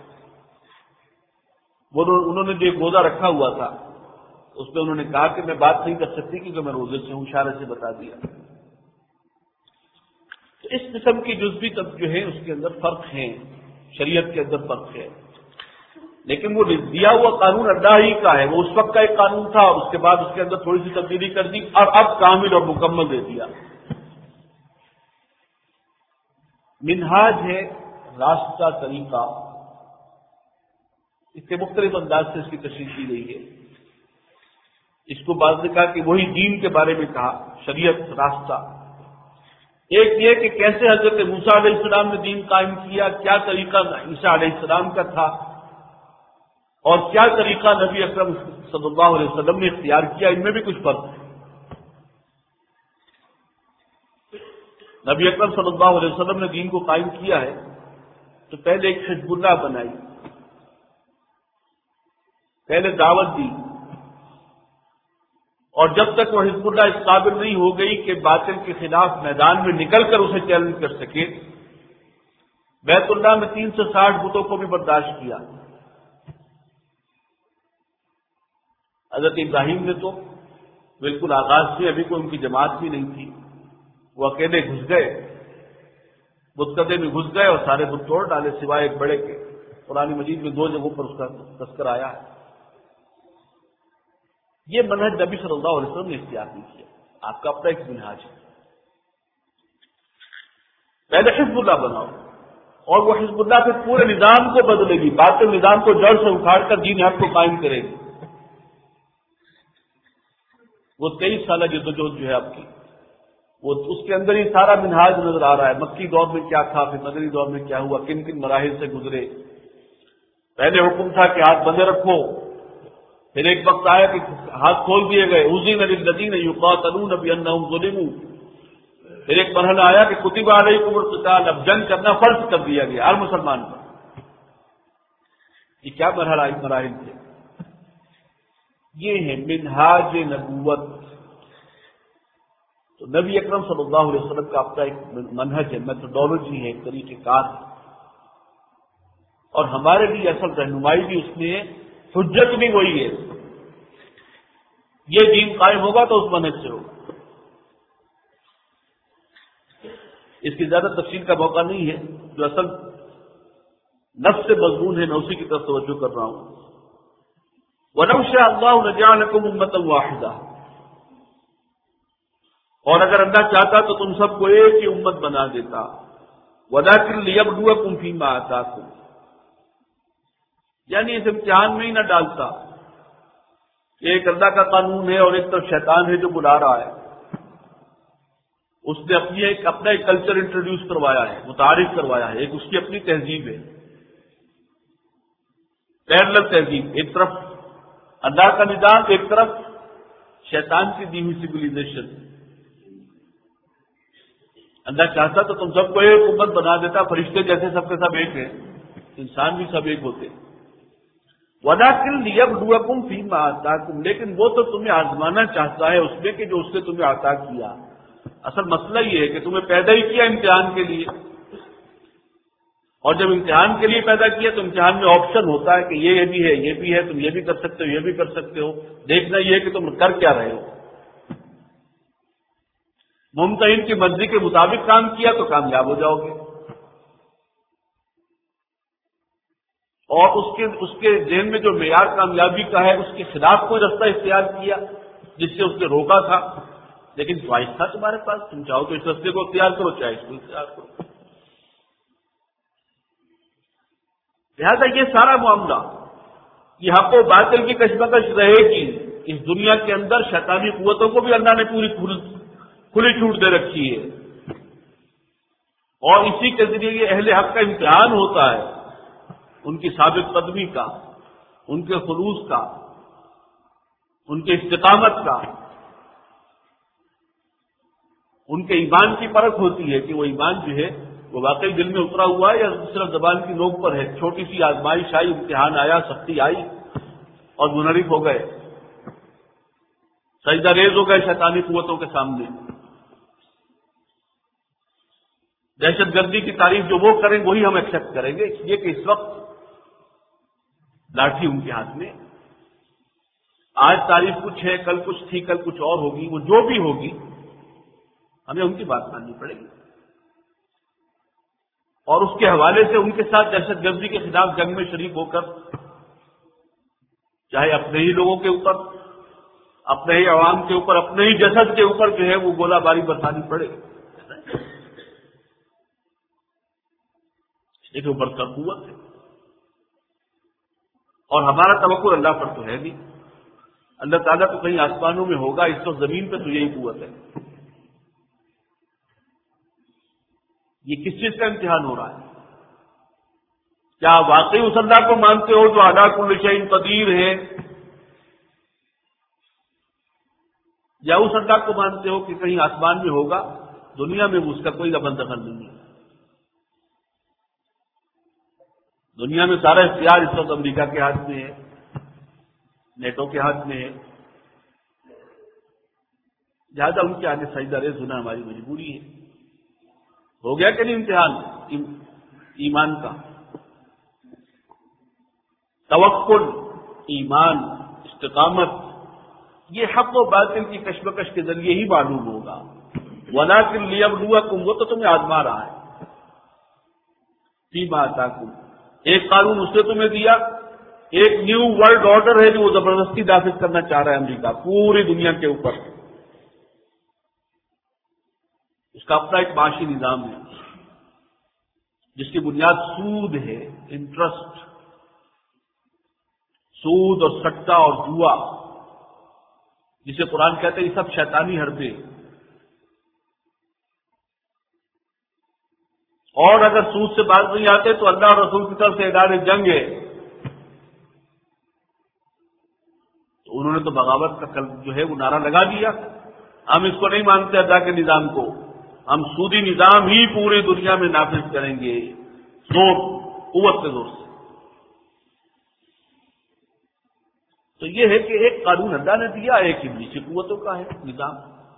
انہوں نے جو ایک روزہ رکھا ہوا تھا اس میں انہوں نے کہا کہ میں بات نہیں کر سکتی کیونکہ میں روزے سے ہوں، اشارے سے بتا دیا. تو اس قسم کی جزوی تب جو ہے اس کے اندر فرق ہیں، شریعت کے اندر فرق ہے. لیکن وہ دیا ہوا قانون اللہ ہی کا ہے. وہ اس وقت کا ایک قانون تھا اور اس کے بعد اس کے اندر تھوڑی سی تبدیلی کر دی اور اب کامل اور مکمل دے دیا. منہاج ہے راستہ، طریقہ. اس کے مختلف انداز سے اس کی تشریح کی گئی ہے. اس کو بعض نے کہا کہ وہی دین کے بارے میں کہا، شریعت، راستہ. ایک یہ کہ کیسے حضرت موسیٰ علیہ السلام نے دین قائم کیا، کیا طریقہ عیسیٰ علیہ السلام کا تھا. اور کیا طریقہ نبی اکرم صلی اللہ علیہ وسلم نے اختیار کیا، ان میں بھی کچھ فرق ہے۔ نبی اکرم صلی اللہ علیہ وسلم نے دین کو قائم کیا ہے تو پہلے ایک حزب اللہ بنائی، پہلے دعوت دی، اور جب تک وہ حزب اللہ اس قابل نہیں ہو گئی کہ باطل کے خلاف میدان میں نکل کر اسے چیلنج کر سکے، بیت اللہ میں 3 سے 60 بتوں کو بھی برداشت کیا۔ حضرت ابراہیم نے تو بالکل آغاز سے، ابھی کوئی ان کی جماعت بھی نہیں تھی، وہ اکیلے گھس گئے، بتکدے میں گھس گئے اور سارے بت توڑ ڈالے سوائے ایک بڑے کے۔ قرآن مجید میں 2 جگہوں پر اس کا تذکر آیا ہے۔ یہ منہج نبی صلی اللہ علیہ وسلم نے اختیار نہیں کیا، آپ کا اپنا ایک منہاج ہے۔ پہلے حزب اللہ بناؤ، اور وہ حزب اللہ پھر پورے نظام کو بدلے گی، باطل نظام کو جڑ سے اکھاڑ کر دین حق کو قائم کرے گی۔ وہ 23 سالہ جدوجہد جو ہے آپ کی، وہ اس کے اندر ہی سارا منہاج نظر آ رہا ہے۔ مکی دور میں کیا تھا، پھر مدنی دور میں کیا ہوا، کن کن مراحل سے گزرے۔ پہلے حکم تھا کہ ہاتھ بندے رکھو، پھر ایک وقت آیا کہ ہاتھ کھول دیے گئے، اذن للذین یقاتلون بانہم ظلموا۔ پھر ایک مرحلہ آیا کہ کتب علیکم القتال، اب جنگ کرنا فرض کر دیا گیا ہر مسلمان پر۔ یہ کیا مراحل تھے؟ یہ ہے منہاج نبوت۔ تو نبی اکرم صلی اللہ علیہ وسلم کا اپنا ایک منہج ہے، میتھڈولوجی ہے، ایک طریقہ کار ہے، اور ہمارے لیے اصل رہنمائی بھی اس میں ہے، حجت بھی وہی ہے۔ یہ دین قائم ہوگا تو اس منہج سے ہوگا۔ اس کی زیادہ تفصیل کا موقع نہیں ہے، جو اصل نفس سے مضمون ہے میں اسی کی طرف توجہ کر رہا ہوں۔ وَلَوْ شَاءَ اللَّهُ لَجَعَلَكُمْ أُمَّةً وَاحِدَةً، اور اگر اللہ چاہتا تو تم سب کو ایک ہی امت بنا دیتا۔ وَلَٰكِن لِيَبْلُوَكُمْ فِي مَا آتَاكُمْ، یعنی اس امتحان میں ہی نہ ڈالتا۔ ایک اللہ کا قانون ہے اور ایک طرف شیطان ہے جو بلا رہا ہے۔ اس نے اپنا ایک کلچر انٹروڈیوس کروایا ہے، متعارف کروایا ہے، ایک اس کی اپنی تہذیب ہے، پیرلل تہذیب۔ ایک طرف اللہ کا نظام، ایک طرف شیطان کی دی ہوئی سویلائزیشن۔ اللہ چاہتا تو تم سب کو ایک امت بنا دیتا، فرشتے جیسے سب کے سب ایک ہیں، انسان بھی سب ایک ہوتے۔ وَلَٰكِن لِيَبْلُوَكُمْ فِي مَا آتَاكُمْ، لیکن وہ تو تمہیں آزمانا چاہتا ہے اس میں کہ جو اس نے تمہیں عطا کیا۔ اصل مسئلہ یہ ہے کہ تمہیں پیدا ہی کیا امتحان کے لیے، اور جب امتحان کے لیے پیدا کیا تو امتحان میں آپشن ہوتا ہے کہ یہ بھی ہے، یہ بھی ہے، تم یہ بھی کر سکتے ہو، یہ بھی کر سکتے ہو۔ دیکھنا یہ ہے کہ تم کر کیا رہے ہو۔ ممتحن کی مرضی کے مطابق کام کیا تو کامیاب ہو جاؤ گے، اور اس کے ذہن میں جو معیار کامیابی کا ہے اس کے خلاف کوئی رستہ اختیار کیا جس سے اس نے روکا تھا، لیکن چوائس تھا تمہارے پاس، تم چاہو تو اس رستے کو اختیار کرو، چاہے اس کو اختیار کرو۔ لہٰذا یہ سارا معاملہ، یہ حق و باطل کی کشمکش رہے گی۔ اس دنیا کے اندر شیطانی قوتوں کو بھی اللہ نے پوری کھلی چھوٹ دے رکھی ہے، اور اسی کے ذریعے یہ اہل حق کا امتحان ہوتا ہے، ان کی ثابت قدمی کا، ان کے خلوص کا، ان کے استقامت کا، ان کے ایمان کی پرکھ ہوتی ہے کہ وہ ایمان جو ہے وہ واقعی دل میں اترا ہوا ہے یا صرف زبان کی نوک پر ہے۔ چھوٹی سی آزمائش آئی، امتحان آیا، سختی آئی اور منحرف ہو گئے، سجدہ ریز ہو گئے شیطانی قوتوں کے سامنے۔ دہشت گردی کی تعریف جو وہ کریں وہی ہم ایکسپٹ کریں گے، اس لیے کہ اس وقت لاٹھی ان کے ہاتھ میں۔ آج تعریف کچھ ہے، کل کچھ تھی، کل کچھ اور ہوگی، وہ جو بھی ہوگی ہمیں ان کی بات ماننی پڑے گی، اور اس کے حوالے سے ان کے ساتھ دہشت گردی کے خلاف جنگ میں شریک ہو کر، چاہے اپنے ہی لوگوں کے اوپر، اپنے ہی عوام کے اوپر، اپنے ہی جسد کے اوپر جو ہے وہ گولہ باری برسانی پڑے، ایک اوپر کا قوت ہے۔ اور ہمارا توکل اللہ پر تو ہے نہیں، اللہ تعالیٰ تو کہیں آسمانوں میں ہوگا، اس وقت زمین پہ تو یہی قوت ہے۔ یہ کس چیز کا امتحان ہو رہا ہے؟ کیا واقعی اس اللہ کو مانتے ہو جو علی کل شیء قدیر ہے، یا اس اللہ کو مانتے ہو کہ کہیں آسمان میں ہوگا، دنیا میں اس کا کوئی دخل نہیں ہے؟ دنیا میں سارا اختیار اس وقت امریکہ کے ہاتھ میں ہے، نیٹو کے ہاتھ میں ہے، لہٰذا ان کے آگے سجدہ ریز ہونا ہماری مجبوری ہے۔ ہو گیا کہ نہیں امتحان ایمان کا؟ توکل، ایمان، استقامت، یہ حق و باطل کی کشمکش کے ذریعے ہی معلوم ہوگا۔ وَلَٰكِن لِّيَبْلُوَكُمْ، وہ تو تمہیں آزما رہا ہے، فِيمَا آتَاكُمْ، ایک قانون اس نے تمہیں دیا، ایک نیو ورلڈ آرڈر ہے جو وہ زبردستی نافذ کرنا چاہ رہا ہے امریکہ پوری دنیا کے اوپر۔ اس کا اپنا ایک معاشی نظام ہے جس کی بنیاد سود ہے، انٹرسٹ، سود اور سٹہ اور جوا، جسے قرآن کہتے ہیں یہ سب شیطانی حربے، اور اگر سود سے باز نہیں آتے تو اللہ اور رسول کی طرف سے اعلان جنگ ہے۔ تو انہوں نے تو بغاوت کا جو ہے وہ نعرہ لگا دیا، ہم اس کو نہیں مانتے اللہ کے نظام کو، ہم سودی نظام ہی پوری دنیا میں نافذ کریں گے، زور، قوت کے زور سے۔ تو یہ ہے کہ ایک قانون اللہ نے دیا، ایک ابلیسی قوتوں کا ہے نظام،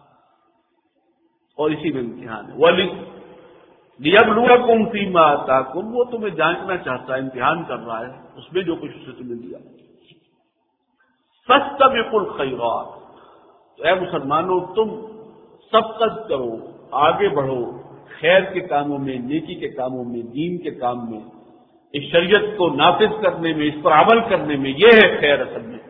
اور اسی میں امتحان ہے۔ لِيَبْلُوَكُمْ فِيمَا آتَاكُمْ، وہ تمہیں جانچنا چاہتا ہے، امتحان کر رہا ہے اس میں جو کچھ اسے تمہیں دیا۔ فَاسْتَبِقُوا الْخَيْرَاتِ، تو اے مسلمانوں تم سبقت کرو، آگے بڑھو خیر کے کاموں میں، نیکی کے کاموں میں، دین کے کام میں، اس شریعت کو نافذ کرنے میں، اس پر عمل کرنے میں، یہ ہے خیر اصل میں۔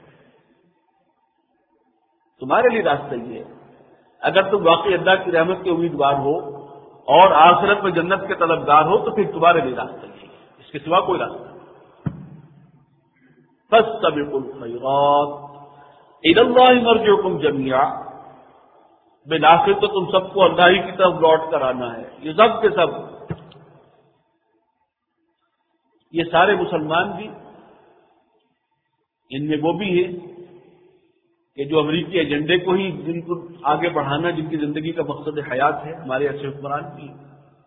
تمہارے لیے راستہ یہ ہے، اگر تم واقعی اللہ کی رحمت کے امیدوار ہو اور آخرت میں جنت کے طلبگار ہو تو پھر تمہارے لیے راستہ یہ ہے، اس کے سوا کوئی راستہ نہیں۔ فَاسْتَبِقُوا الْخَيْرَاتِ إِلَى اللَّهِ مَرْجِعُكُمْ جَمِيعًا، بالآخر تو تم سب کو اللہ ہی کی طرف لوٹ کر آنا ہے۔ یہ سب کے سب، یہ سارے مسلمان بھی، ان میں وہ بھی ہیں کہ جو امریکی ایجنڈے کو ہی جن کو آگے بڑھانا، جن کی زندگی کا مقصد حیات ہے، ہمارے ایسے حکمران بھی ہیں۔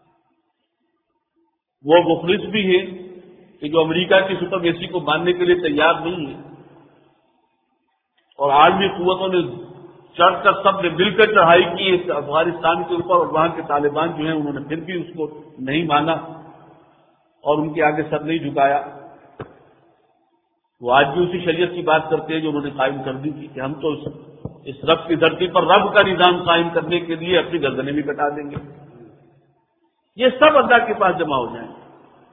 وہ مخلص بھی ہیں کہ جو امریکہ کی سپریمیسی کو ماننے کے لیے تیار نہیں ہے، اور عالمی قوتوں نے چڑھ کر سب نے مل کر چڑھائی کی افغانستان کے اوپر، اور وہاں کے طالبان جو ہیں انہوں نے پھر بھی اس کو نہیں مانا اور ان کے آگے سر نہیں جھکایا۔ وہ آج بھی اسی شریعت کی بات کرتے ہیں جو انہوں نے قائم کر دی تھی کہ ہم تو اس رب کی دھرتی پر رب کا نظام قائم کرنے کے لیے اپنی گردنیں بھی کٹا دیں گے۔ یہ سب اللہ کے پاس جمع ہو جائیں گے۔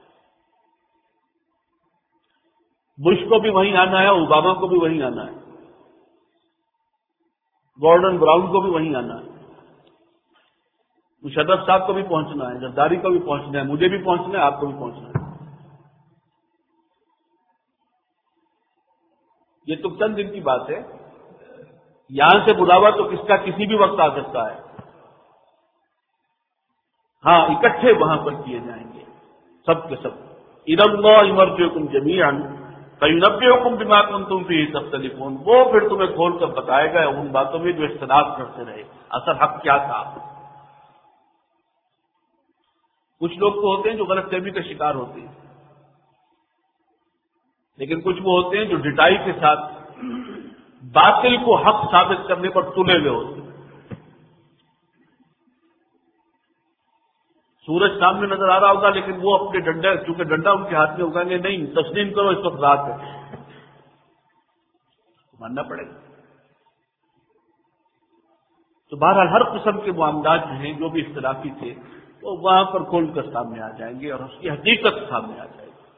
بش کو بھی وہیں آنا ہے، اوباما کو بھی وہیں آنا ہے، گورڈن براؤن کو بھی وہیں آنا ہے، مشرف صاحب کو بھی پہنچنا ہے، زرداری کو بھی پہنچنا ہے، مجھے بھی پہنچنا ہے، آپ کو بھی پہنچنا ہے۔ یہ تو چند دن کی بات ہے، یہاں سے بلاوا تو کس کا کسی بھی وقت آ سکتا ہے۔ ہاں، اکٹھے وہاں پر کیے جائیں گے سب کے سب۔ إِلَى اللَّهِ مَرْجِعُكُمْ جَمِيعًا فَيُنَبِّئُكُم بِمَا كُنتُمْ فِيهِ تَخْتَلِفُونَ، وہ پھر تمہیں کھول کر بتائے گا ان باتوں میں جو اختلاف کرتے رہے، اصل حق کیا تھا۔ کچھ لوگ تو ہوتے ہیں جو غلط فہمی کا شکار ہوتے ہیں، لیکن کچھ وہ ہوتے ہیں جو ڈٹائی کے ساتھ باطل کو حق ثابت کرنے پر تلے ہوئے ہوتے ہیں۔ سورج سامنے نظر آ رہا ہوگا لیکن وہ اپنے ڈنڈا، چونکہ ڈنڈا ان کے ہاتھ میں ہوگا گے، نہیں تسلیم کرو اس وقت رات ہے، ماننا پڑے گا۔ تو بہرحال ہر قسم کے معاملات جو ہیں جو بھی اختلافی تھے وہ وہاں پر کھول کر سامنے آ جائیں گے اور اس کی حقیقت سامنے آ جائے گی۔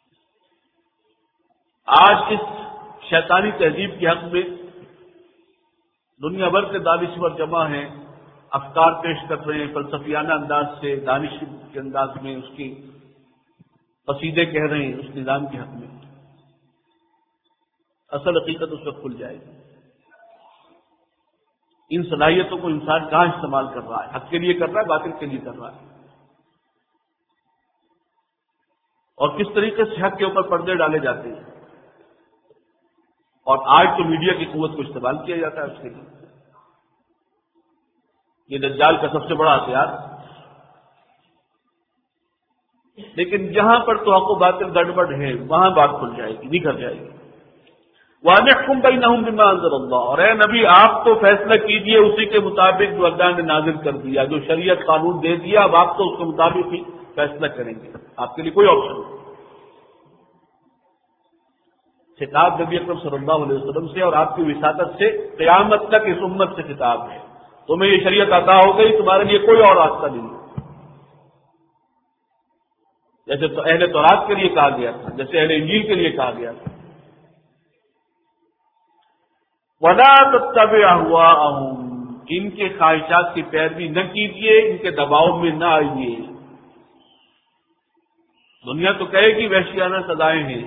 آج اس شیطانی تہذیب کے حق میں دنیا بھر کے دانشور جمع ہیں، افکار پیش کر رہے ہیں، فلسفیانہ انداز سے، دانش کے انداز میں اس کی قصیدے کہہ رہے ہیں اس نظام کے حق میں۔ اصل حقیقت اس وقت کھل جائے گی۔ ان صلاحیتوں کو انسان کہاں استعمال کر رہا ہے؟ حق کے لیے کر رہا ہے، باطل کے لیے کر رہا ہے؟ اور کس طریقے سے حق کے اوپر پردے ڈالے جاتے ہیں، اور آج تو میڈیا کی قوت کو استعمال کیا جاتا ہے اس کے لیے. یہ دجال کا سب سے بڑا ہتھیار. لیکن جہاں پر تو حق و باطل گڑبڑ ہے وہاں بات کھل جائے گی، نکل جائے گی. وَأَنِحْكُمْ بَيْنَهُمْ بِمَا أَنزَلَ اللَّهُ، اور اے نبی آپ تو فیصلہ کیجئے اسی کے مطابق جو اللہ نے نازل کر دیا، جو شریعت قانون دے دیا اب آپ تو اس کے مطابق ہی فیصلہ کریں گے، آپ کے لیے کوئی آپشن نہیں. خطاب نبی اکرم صلی اللہ علیہ وسلم سے اور آپ کی وساطت سے قیامت تک اس امت سے خطاب ہے. تمہیں یہ شریعت عطا ہو گئی، تمہارے لیے کوئی اور راستہ نہیں. جیسے تو اہل تورات کے لیے کہا گیا تھا، جیسے اہل انجیل کے لیے کہا گیا تھا. وَلَا تَتَّبِعْ أَهْوَاءَهُمْ، ان کے خواہشات کی پیروی نہ کیجیے، ان کے دباؤ میں نہ آئیے. دنیا تو کہے گی وحشیانہ سزائیں ہیں،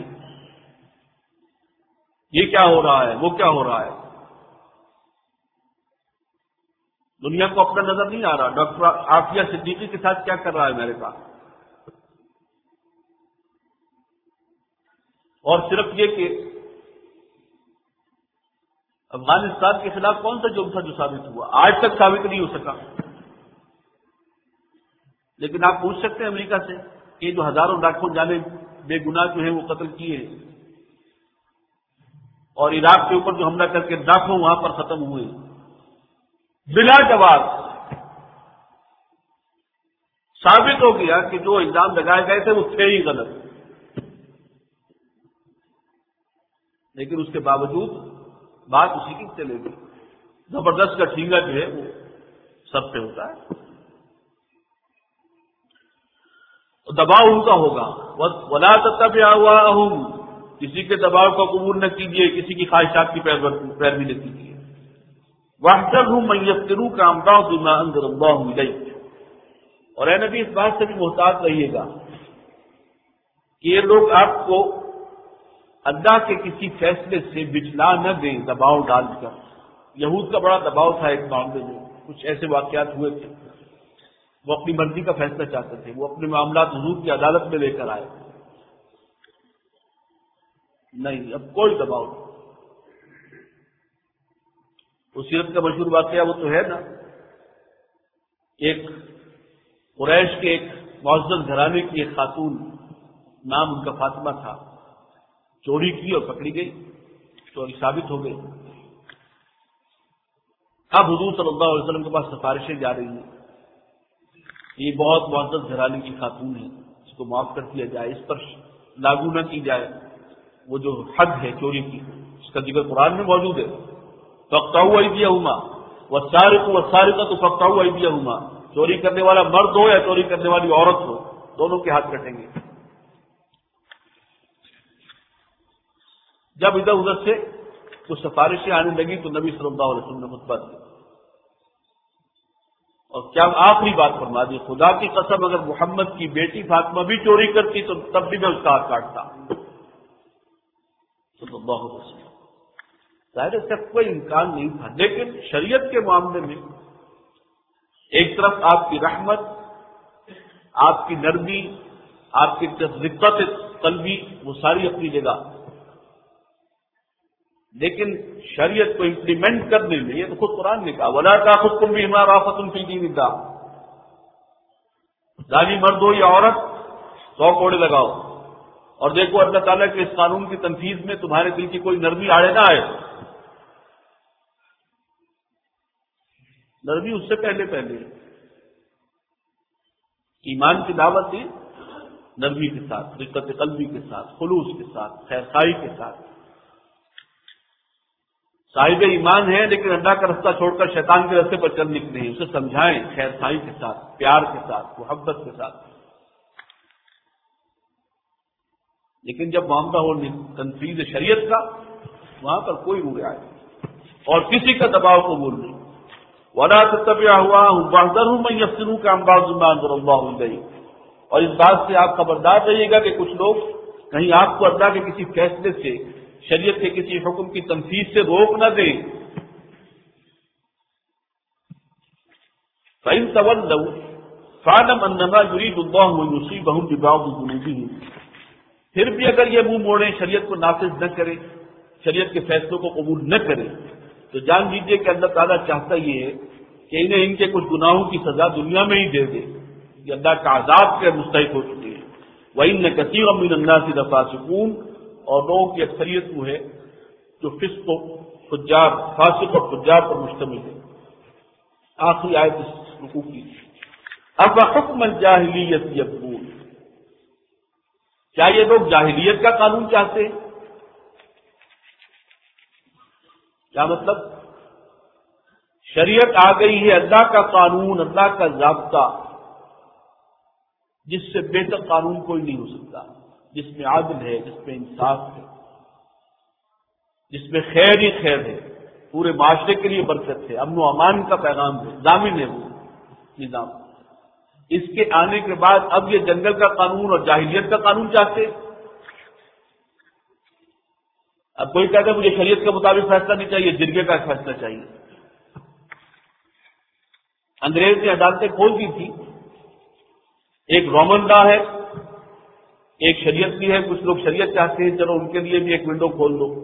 یہ کیا ہو رہا ہے، وہ کیا ہو رہا ہے. دنیا کو اپنا نظر نہیں آ رہا ڈاکٹر عافیہ صدیقی کے ساتھ کیا کر رہا ہے میرے پاس. اور صرف یہ کہ افغانستان کے خلاف کون سا جرم تھا جو ثابت ہوا، آج تک ثابت نہیں ہو سکا. لیکن آپ پوچھ سکتے ہیں امریکہ سے کہ جو ہزاروں لاکھوں جانے بے گناہ جو ہیں وہ قتل کیے ہیں، اور عراق کے اوپر جو حملہ کر کے لاکھوں وہاں پر ختم ہوئے، بلا جواب ثابت ہو گیا کہ جو الزام لگائے گئے تھے وہ تھے ہی غلط. لیکن اس کے باوجود بات اسی کی چلے گی. زبردست کا ٹھینگا جو ہے وہ سب پہ ہوتا ہے، دباؤ ان کا ہوگا. وَلَا تَتَّبِعْ أَهْوَاءَهُمْ، کسی کے دباؤ کا قبول نہ کیجیے، کسی کی خواہشات کی پیروی نہ کیجیے. وَاحْذَرْهُم مَّن يَفْتِنُوكَ عَن بَعْضِ مَا أَنزَلَ اللَّهُ إِلَيْكَ، اور اے نبی اس بات سے بھی محتاط رہیے گا کہ یہ لوگ آپ کو اللہ کے کسی فیصلے سے بچلا نہ دیں دباؤ ڈال کر. یہود کا بڑا دباؤ تھا ایک معاملے میں، کچھ ایسے واقعات ہوئے تھے، وہ اپنی مرضی کا فیصلہ چاہتے تھے، وہ اپنے معاملات حضور کی عدالت میں لے کر آئے. نہیں، اب کوئی دباؤ نہیں. اس سیرت کا مشہور واقعہ وہ تو ہے نا، ایک قریش کے ایک معزز گھرانے کی ایک خاتون، نام ان کا فاطمہ تھا، چوری کی اور پکڑی گئی، چوری ثابت ہو گئی. اب حضور صلی اللہ علیہ وسلم کے پاس سفارشیں جا رہی ہیں، یہ بہت معزز گھرانے کی خاتون ہے، اس کو معاف کر دیا جائے، اس پر لاگو نہ کی جائے وہ جو حد ہے چوری کی، اس کا ذکر قرآن میں موجود ہے. فَاقْطَعُوا أَيْدِيَهُمَا وَالسَّارِقُ وَالسَّارِقَةُ فَاقْطَعُوا أَيْدِيَهُمَا، چوری کرنے والا مرد ہو یا چوری کرنے والی عورت ہو، دونوں کے ہاتھ کٹیں گے. جب ادھر ادھر سے کچھ سفارشیں آنے لگی تو نبی صلی اللہ علیہ وسلم نے خطبہ دیا اور کیا آخری بات فرما دی، خدا کی قسم اگر محمد کی بیٹی فاطمہ بھی چوری کرتی تو تب بھی میں اس کا ہاتھ کاٹتا. صلی اللہ علیہ وسلم. ظاہر اس کا کوئی امکان نہیں تھا، لیکن شریعت کے معاملے میں ایک طرف آپ کی رحمت، آپ کی نرمی، آپ کی رقت قلبی، وہ ساری اپنی جگہ، لیکن شریعت کو امپلیمنٹ کرنے میں یہ تو خود قرآن نے کہا وَلَا تَأْخُذْكُمْ بِهِمَا رَأْفَةٌ فِي دِينِ اللَّهِ، ظالم مرد ہو یا عورت 100 کوڑے لگاؤ اور دیکھو اللہ تعالیٰ کے اس قانون کی تنفیذ میں تمہارے دل کی کوئی نرمی آڑے نہ آئے. نرمی اس سے پہلے ایمان کی دعوت دی، نرمی کے ساتھ، رقت قلبی کے ساتھ، خلوص کے ساتھ، خیرخواہی کے ساتھ. صاحب ایمان ہے لیکن اللہ کا رستہ چھوڑ کر شیطان کے رستے پر چل نکلے ہیں، اسے سمجھائیں خیرخواہی کے ساتھ، پیار کے ساتھ، محبت کے ساتھ. لیکن جب معاملہ ہو تنفیذ شریعت کا، وہاں پر کوئی روح آئے اور کسی کا دباؤ قبول نہیں. وَلَا تَتَّبِعْ أَهْوَاءَهُمْ وَاحْذَرْهُم مَّن يَفْتِنُوكَ عَن بَعْضِ مَا أَنزَلَ اللَّهُ إِلَيْكَ، اور اس بات سے آپ خبردار رہیے گا کہ کچھ لوگ کہیں آپ کو اللہ کے کسی فیصلے سے، شریعت کے کسی حکم کی تنفیذ سے روک نہ دیں. فَإِن تَوَلَّوْا فَاعْلَمْ أَنَّمَا يُرِيدُ اللَّهُ أَن يُصِيبَهُم بِبَعْضِ ذُنُوبِهِمْ، پھر بھی اگر یہ منہ موڑیں، شریعت کو نافذ نہ کرے، شریعت کے فیصلوں کو قبول نہ کرے، تو جان لیجیے کہ اللہ تعالیٰ چاہتا یہ ہے کہ انہیں ان کے کچھ گناہوں کی سزا دنیا میں ہی دے دے، یہ اللہ کا عذاب کے مستحق ہو چکے ہیں۔ وَإِنَّ كَثِيرًا مِّنَ النَّاسِ لَفَاسِقُونَ، اور لوگوں کی اکثریت وہ ہے جو فسق و فجار، فاسق اور فجار پر مشتمل ہے۔ آخری آیت اس رکوع کی، أَفَحُكْمَ الْجَاهِلِيَّةِ يَبْغُونَ، کیا یہ لوگ جاہلیت کا قانون چاہتے ہیں؟ کیا مطلب؟ شریعت آ گئی ہے، اللہ کا قانون، اللہ کا ضابطہ، جس سے بہتر قانون کوئی نہیں ہو سکتا، جس میں عدل ہے، جس میں انصاف ہے، جس میں خیر ہی خیر ہے، پورے معاشرے کے لیے برکت ہے، امن و امان کا پیغام ہے، ضامن ہے وہ نظام۔ اس کے آنے کے بعد اب یہ جنگل کا قانون اور جاہلیت کا قانون چاہتے۔ اب کوئی کہتا ہے مجھے شریعت کے مطابق فیصلہ نہیں چاہیے، جرگے کا فیصلہ چاہیے۔ انگریز نے عدالتیں کھول دی تھی، ایک رومن لا ہے، ایک شریعت بھی ہے، کچھ لوگ شریعت چاہتے ہیں، چلو ان کے لیے بھی ایک ونڈو کھول دو،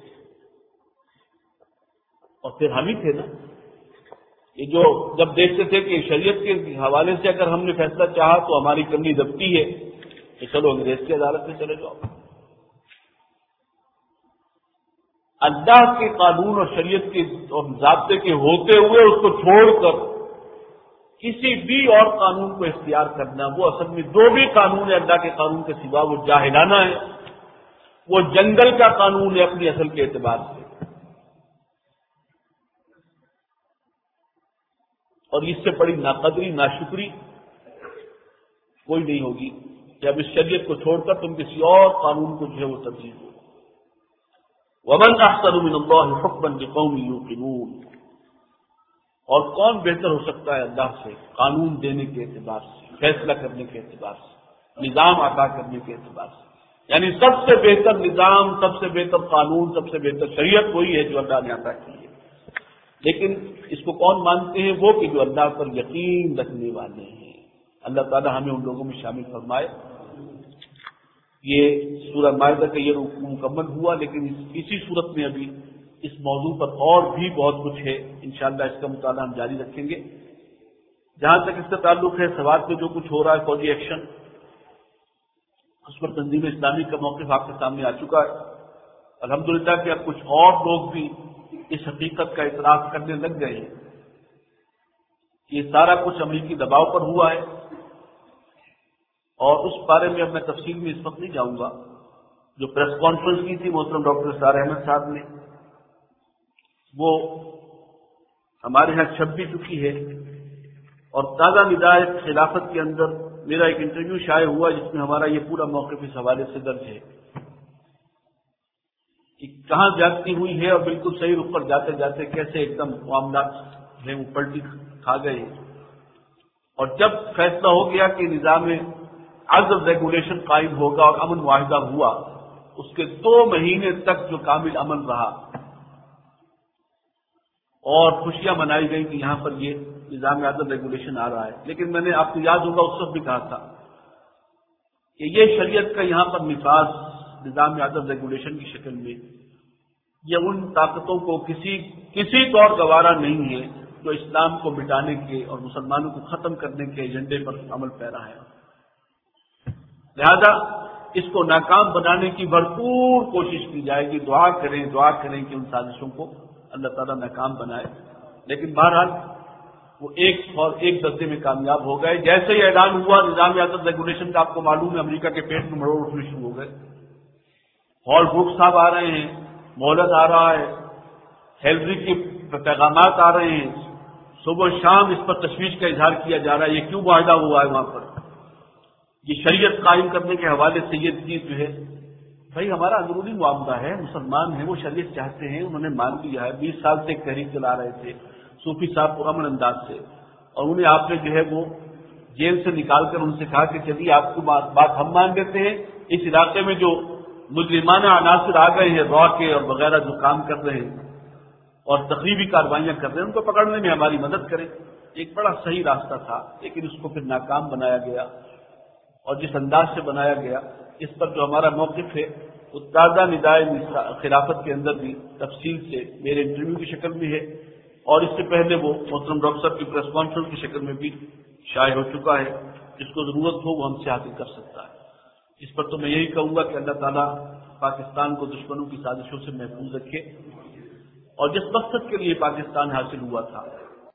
اور پھر ہم ہی تھے نا یہ جو جب دیکھتے تھے کہ شریعت کے حوالے سے اگر ہم نے فیصلہ چاہا تو ہماری کرنی دبتی ہے، تو چلو انگریز کی عدالت میں چلے جاؤ۔ اللہ کے قانون اور شریعت کے اور ضابطے کے ہوتے ہوئے اس کو چھوڑ کر کسی بھی اور قانون کو اختیار کرنا، وہ اصل میں جو بھی قانون ہے اللہ کے قانون کے سوا وہ جاہلانہ ہے، وہ جنگل کا قانون ہے اپنی اصل کے اعتبار سے۔ اور اس سے بڑی ناقدری، ناشکری کوئی نہیں ہوگی کہ اب اس شریعت کو چھوڑ کر تم کسی اور قانون کو جو ہے وہ ترجیح دو۔ وَمَنْ أَحْسَنُ مِنَ اللَّهِ حُكْمًا لِقَوْمٍ يُوقِنُونَ، اور کون بہتر ہو سکتا ہے اللہ سے قانون دینے کے اعتبار سے، فیصلہ کرنے کے اعتبار سے، نظام عطا کرنے کے اعتبار سے، یعنی سب سے بہتر نظام، سب سے بہتر قانون، سب سے بہتر شریعت وہی ہے جو اللہ نے عطا کی ہے۔ لیکن اس کو کون مانتے ہیں؟ وہ کہ جو اللہ پر یقین رکھنے والے ہیں۔ اللہ تعالی ہمیں ان لوگوں میں شامل فرمائے۔ یہ سورہ مائدہ کا یہ رکوع مکمل ہوا، لیکن اسی صورت میں ابھی اس موضوع پر اور بھی بہت کچھ ہے، انشاءاللہ اس کا مطالعہ ہم جاری رکھیں گے۔ جہاں تک اس کا تعلق ہے سوات میں جو کچھ ہو رہا ہے فوجی ایکشن، اس پر تنظیم اسلامی کا موقف آپ کے سامنے آ چکا ہے۔ الحمدللہ کہ اب کچھ اور لوگ بھی اس حقیقت کا اعتراف کرنے لگ گئے ہیں کہ یہ سارا کچھ امریکی دباؤ پر ہوا ہے، اور اس بارے میں اب میں تفصیل میں اس وقت نہیں جاؤں گا۔ جو پریس کانفرنس کی تھی محترم ڈاکٹر سار احمد صاحب نے، وہ ہمارے ہاں چھپ بھی چکی ہے، اور تازہ ندائے خلافت کے اندر میرا ایک انٹرویو شائع ہوا جس میں ہمارا یہ پورا موقف اس حوالے سے درج ہے کہ کہاں زیادتی ہوئی ہے، اور بالکل صحیح رخ پر جاتے جاتے کیسے ایک دم معاملات ہیں وہ پلٹی کھا گئے۔ اور جب فیصلہ ہو گیا کہ نظام عدل ریگولیشن قائم ہوگا اور امن معاہدہ ہوا، اس کے 2 مہینے تک جو کامل امن رہا اور خوشیاں منائی گئی کہ یہاں پر یہ نظام عدل ریگولیشن آ رہا ہے، لیکن میں نے آپ کو یاد ہوگا اس وقت بھی کہا تھا کہ یہ شریعت کا یہاں پر نفاذ نظام عدل ریگولیشن کی شکل میں یہ ان طاقتوں کو کسی طور گوارا نہیں ہے جو اسلام کو مٹانے کے اور مسلمانوں کو ختم کرنے کے ایجنڈے پر عمل پیرا ہے۔ لہذا اس کو ناکام بنانے کی بھرپور کوشش کی جائے گی، دعا کریں کہ ان سازشوں کو اللہ تعالیٰ ناکام بنائے۔ لیکن بہرحال وہ ایک دستے میں کامیاب ہو گئے۔ جیسے ہی اعلان ہوا نظام عدل ریگولیشن کا، آپ کو معلوم ہے امریکہ کے پیٹ میں مروڑ اٹھنے شروع ہو گئے۔ ہال بروک صاحب آ رہے ہیں، مہلت آ رہا ہے، ہیلری کے پیغامات آ رہے ہیں، صبح شام اس پر تشویش کا اظہار کیا جا رہا ہے یہ کیوں معاہدہ ہوا ہے وہاں پر، یہ شریعت قائم کرنے کے حوالے سے یہ چیز جو ہے بھائی ہمارا اندرونی معاملہ ہے، مسلمان ہیں وہ شریعت چاہتے ہیں، انہوں نے مان لیا ہے۔ 20 سال سے ایک تحریک چلا رہے تھے صوفی صاحب پرامن انداز سے، اور انہیں آپ نے جو ہے وہ جیل سے نکال کر ان سے کہا کہ چلیے آپ کی بات ہم مان لیتے ہیں، اس علاقے میں جو مجرمانہ عناصر آ گئے ہیں را کے اور وغیرہ جو کام کر رہے ہیں اور تخریبی کاروائیاں کر رہے ہیں ان کو پکڑنے میں ہماری مدد کریں۔ ایک بڑا صحیح راستہ تھا، لیکن اس کو پھر ناکام بنایا گیا۔ اور جس انداز سے بنایا گیا، اس پر جو ہمارا موقف ہے وہ تازہ ندائے خلافت کے اندر بھی تفصیل سے میرے انٹرویو کی شکل میں ہے، اور اس سے پہلے وہ محترم ڈاکٹر صاحب کی پریس کانفرنس کی شکل میں بھی شائع ہو چکا ہے۔ جس کو ضرورت ہو وہ ہم سے حاصل کر سکتا ہے۔ اس پر تو میں یہی کہوں گا کہ اللہ تعالیٰ پاکستان کو دشمنوں کی سازشوں سے محفوظ رکھے، اور جس مقصد کے لیے پاکستان حاصل ہوا تھا